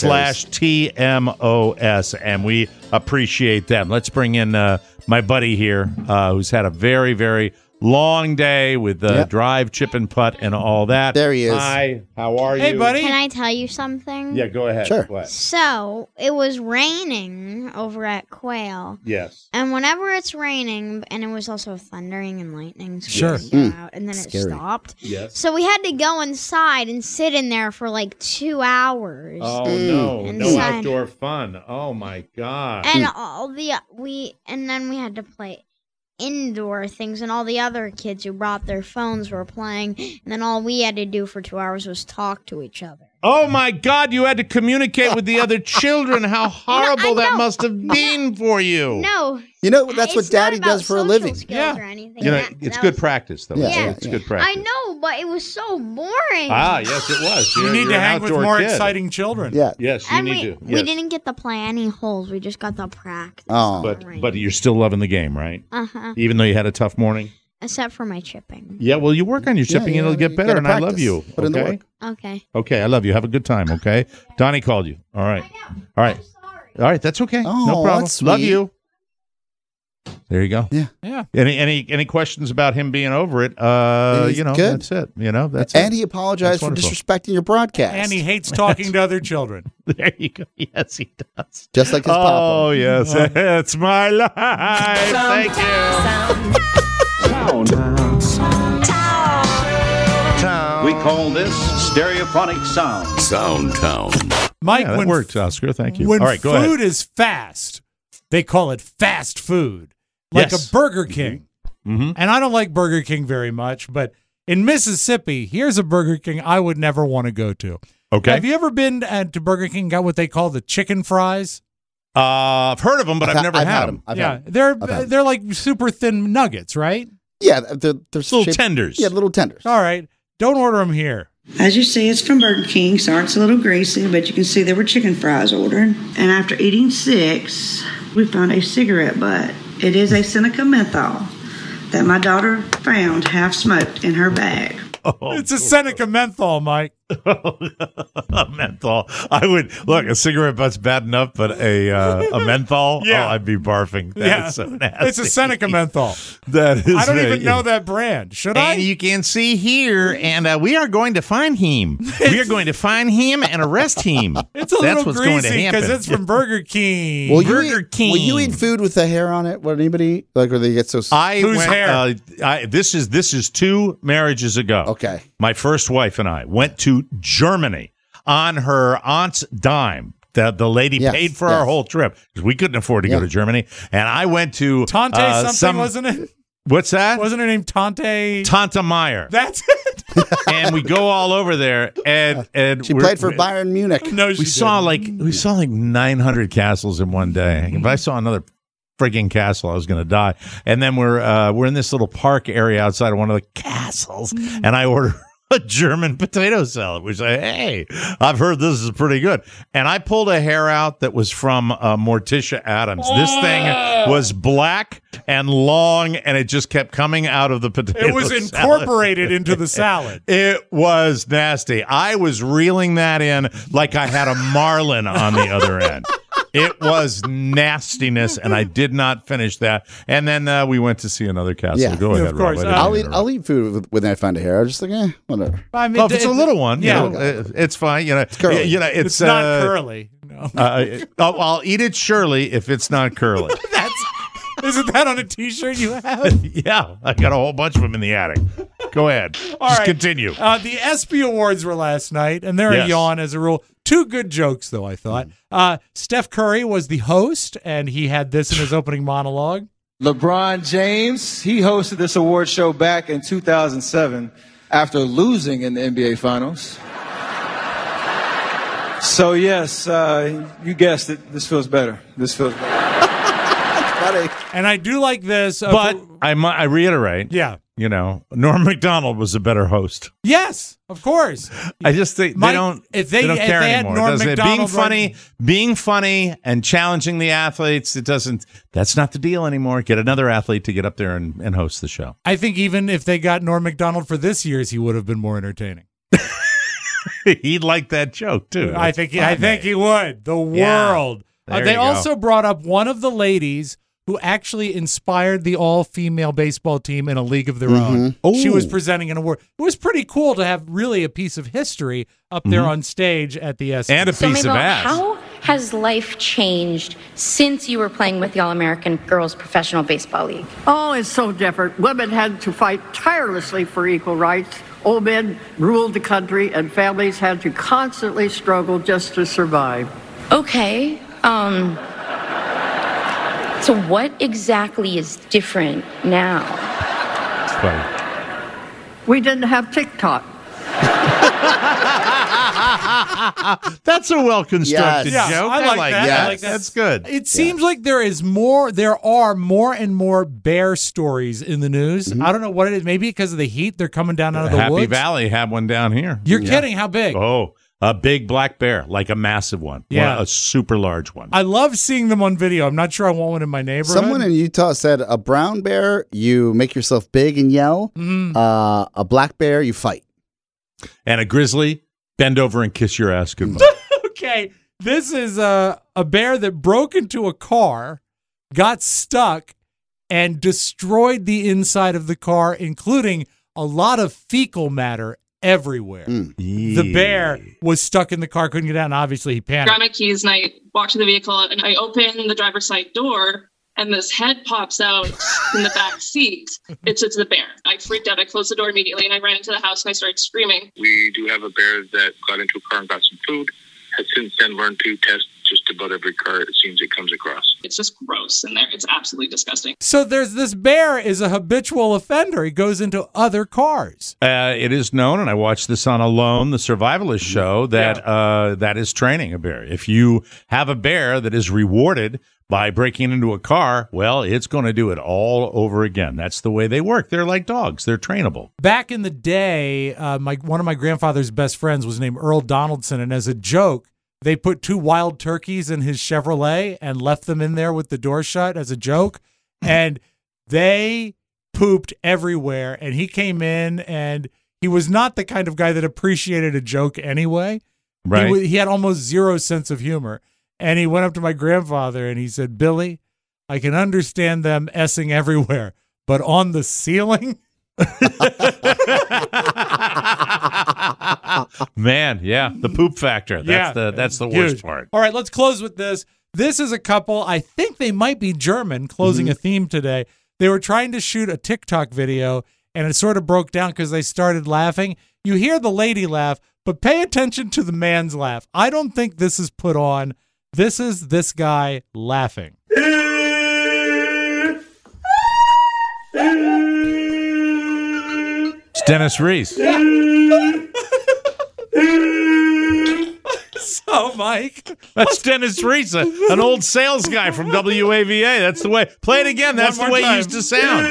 slash T M O S, and we appreciate them. Let's bring in uh, my buddy here, uh, who's had a very, very long day with the yep. drive, chip, and putt, and all that. There he is. Hi, how are hey, you? Hey, buddy. Can I tell you something? Yeah, go ahead. Sure. What? So, it was raining over at Quail. Yes. And whenever it's raining, and it was also thundering and lightning, so sure. we had to go out, and then Scary. it stopped. Yes. So, we had to go inside and sit in there for like two hours. Oh, no. Inside. No outdoor fun. Oh, my God. And all the, we, and then we had to play indoor things, and all the other kids who brought their phones were playing, and then all we had to do for two hours was talk to each other. Oh my God, you had to communicate with the other children. How horrible no, that must have been no, for you. No. You know, that's it's what Daddy not about does for a living. Yeah. You know, that, it's that good was, practice, though. Yeah, Yeah, yeah, it's yeah. good practice. I know, but it was so boring. Ah, yes, it was. You're, you need you're to an hang with outdoor more kid. exciting children. Yeah. Yes, you and need we, to. we Yes. didn't get to play any holes. We just got to practice. Oh. But, but you're still loving the game, right? Uh-huh. Even though you had a tough morning? Except for my chipping. Yeah, well, you work on your chipping yeah, and it'll you get better, gotta and I love practice. you. Put in the Okay? work. Okay. Okay, I love you. Have a good time, okay? Donnie called you. All right. All right. All right, that's okay. Oh, no problem. that's Love sweet. you. There you go. Yeah. Yeah. Any any any questions about him being over it? Uh, He's you know, good. that's it. You know, that's and it. he apologized That's for wonderful. disrespecting your broadcast. And he hates talking to other children. There you go. Yes, he does. Just like his oh, papa. Oh, yes. It's my life. Thank you. We call this stereophonic sound. Soundtown. Mike, Yeah, that when, worked, Oscar. Thank you. when All right, go food ahead. is fast, they call it fast food, like Yes. a Burger King. Mm-hmm. And I don't like Burger King very much, but in Mississippi, here's a Burger King I would never want to go to. Okay. Have you ever been at, to Burger King, got what they call the chicken fries? Uh, I've heard of them, but I've, I've never I've had, had them. them. I've yeah, had them. they're I've had them. they're like super thin nuggets, right? Yeah, they're, they're Little shaped- tenders. Yeah, little tenders. All right, don't order them here. As you see, it's from Burger King. Sorry, it's a little greasy, but you can see there were chicken fries ordered. And after eating six, we found a cigarette butt. It is a Seneca menthol that my daughter found half smoked in her bag. Oh, It's a Seneca menthol, Mike. a menthol. I would look. A cigarette butt's bad enough, but a uh, a menthol. Yeah. Oh, I'd be barfing. That Yeah, is so nasty. it's a Seneca menthol. That is. I don't very- even know that brand. Should I? And you can see here, and uh, we are going to find him. We are going to find him and arrest him. It's a That's little what's going to greasy happen. because it's from Burger King. Will you, Burger eat, King. will you eat food with the hair on it? Would anybody eat? Like, or they get so... I Whose went, hair? Uh, I, this is this is two marriages ago. Okay. My first wife and I went to Germany on her aunt's dime. The, the lady Yes, paid for yes. our whole trip because we couldn't afford to Yeah. go to Germany. And I went to Tante uh, something, some, wasn't it? What's that? Wasn't her name Tante? Tanta Meyer. That's it. And we go all over there, and and She we're- played for Bayern Munich. No, We she saw didn't. like we saw like nine hundred castles in one day. If I saw another frigging castle, I was going to die. And then we're uh, we're in this little park area outside of one of the castles, and I order a German potato salad. We say, "Hey, I've heard this is pretty good." And I pulled a hair out that was from uh, Morticia Adams. This thing was black and long, and it just kept coming out of the potato. It was salad. incorporated into the salad. It was nasty. I was reeling that in like I had a marlin on the other end. It was nastiness, and I did not finish that. And then uh, we went to see another castle. Yeah. Go Of ahead, course. Rob. I didn't I'll mean eat, to I'll eat food with, when I find a hair. I'm just like, eh, whatever. I mean, Well, if it's a it- little one, yeah. you know, it- it's fine. You know, curly. you know, it's, It's, not uh, curly. No. Uh, I'll, I'll eat it surely if it's not curly. That's isn't that on a T-shirt you have? Yeah, I got a whole bunch of them in the attic. Go ahead. All Just right. continue. Uh, the ESPY Awards were last night, and they're Yes. a yawn as a rule. Two good jokes, though, I thought. Uh, Steph Curry was the host, and he had this in his opening monologue. LeBron James, he hosted this award show back in two thousand seven after losing in the N B A Finals. So, yes, uh, you guessed it. This feels better. This feels better. And I do like this. Uh, But for- I, mu- I reiterate, yeah. you know, Norm Macdonald was a better host. Yes, of course. I just think Mike, they don't. if they- they don't if care they had anymore. Norm doesn't it? Macdonald Being funny, right- being funny, and challenging the athletes. It doesn't. That's not the deal anymore. Get another athlete to get up there and, and host the show. I think even if they got Norm Macdonald for this year's, he would have been more entertaining. He'd like that joke too. I think he, I think he would. The Yeah. world. Uh, There they you go. also brought up one of the ladies who actually inspired the all-female baseball team in a league of their own. Mhm. She was Ooh. presenting an award. It was pretty cool to have really a piece of history up there Mhm. on stage at the S. And a So, piece of Mabel, ass. how has life changed since you were playing with the All-American Girls Professional Baseball League? Oh, it's so different. Women had to fight tirelessly for equal rights. Old men ruled the country, and families had to constantly struggle just to survive. Okay. Um. So what exactly is different now? It's funny. We didn't have TikTok. That's a well-constructed Yes. joke. I like that. I like that. That's good. It seems like there is more, there are more and more bear stories in the news. Mm-hmm. I don't know what it is. Maybe because of the heat, they're coming down out of the Happy woods. Valley had one down here. You're kidding. How big? Oh, a big black bear, like a massive one. Yeah. One- a super large one. I love seeing them on video. I'm not sure I want one in my neighborhood. Someone in Utah said a brown bear, you make yourself big and yell. Mhm. Uh, a black bear, you fight. And a grizzly, bend over and kiss your ass goodbye. Okay, this is a, a bear that broke into a car, got stuck, and destroyed the inside of the car, including a lot of fecal matter everywhere. The bear was stuck in the car, couldn't get out, and obviously he panicked. Grabbed my keys and I walked to the vehicle and I open the driver's side door and this head pops out in the back seat. It's it's the bear. I freaked out. I closed the door immediately and I ran into the house and I started screaming. We do have a bear that got into a car and got some food, has since then learned to test just about every car it seems it comes across. It's just gross in there. It's absolutely disgusting. So there's this bear is a habitual offender. He goes into other cars. Uh, it is known, and I watched this on Alone, the survivalist show, that uh, that is training a bear. If you have a bear that is rewarded by breaking into a car, well, it's going to do it all over again. That's the way they work. They're like dogs. They're trainable. Back in the day, uh, my one of my grandfather's best friends was named Earl Donaldson, and as a joke, they put two wild turkeys in his Chevrolet and left them in there with the door shut as a joke, and they pooped everywhere. And he came in, and he was not the kind of guy that appreciated a joke anyway. Right. He, wa- he had almost zero sense of humor. And he went up to my grandfather and he said, "Billy, I can understand them essing everywhere, but on the ceiling?" Man, yeah, the poop factor. That's Yeah. the that's the worst Huge. part. All right, let's close with this. This is a couple, I think they might be German, closing a theme today. They were trying to shoot a TikTok video, and it sort of broke down because they started laughing. You hear the lady laugh, but pay attention to the man's laugh. I don't think this is put on. This is this guy laughing. It's Dennis Reese. So, Mike. That's Dennis Reese, a- an old sales guy from W A V A. That's the way. Play it again. That's One the more way time. it used to sound.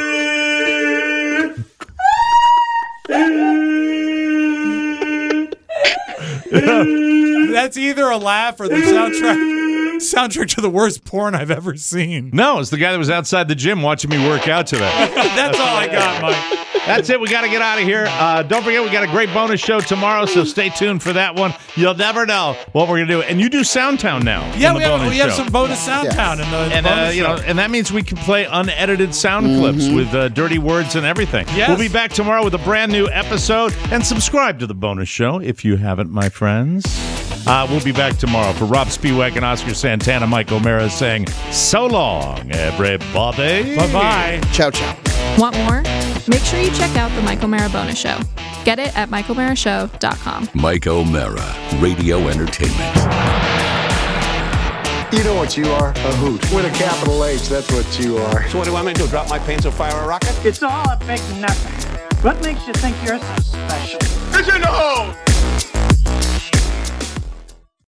That's either a laugh or the soundtrack soundtrack to the worst porn I've ever seen. No, it's the guy that was outside the gym watching me work out today. That's all I got, Mike. That's it. We got to get out of here. Uh, don't forget, we got a great bonus show tomorrow, so stay tuned for that one. You'll never know what we're going to do. And you do Soundtown now. Yeah, in the we have, bonus we have show. some bonus Soundtown in the, in the And, uh, bonus you know, show. and that means we can play unedited sound clips with uh, dirty words and everything. Yes. We'll be back tomorrow with a brand new episode. And subscribe to the bonus show if you haven't, my friends. Uh, we'll be back tomorrow. For Rob Spiewak and Oscar Santana, Mike O'Mara saying so long, everybody. Bye-bye. Ciao, ciao. Want more? Make sure you check out the Mike O'Mara Bonus Show. Get it at mike o'mara show dot com. Mike O'Mara, Radio Entertainment. You know what you are? A hoot. With a capital H, that's what you are. So what do I mean to do? Drop my pants or fire a rocket? It's all a big nothing. What makes you think you're so special? Did you know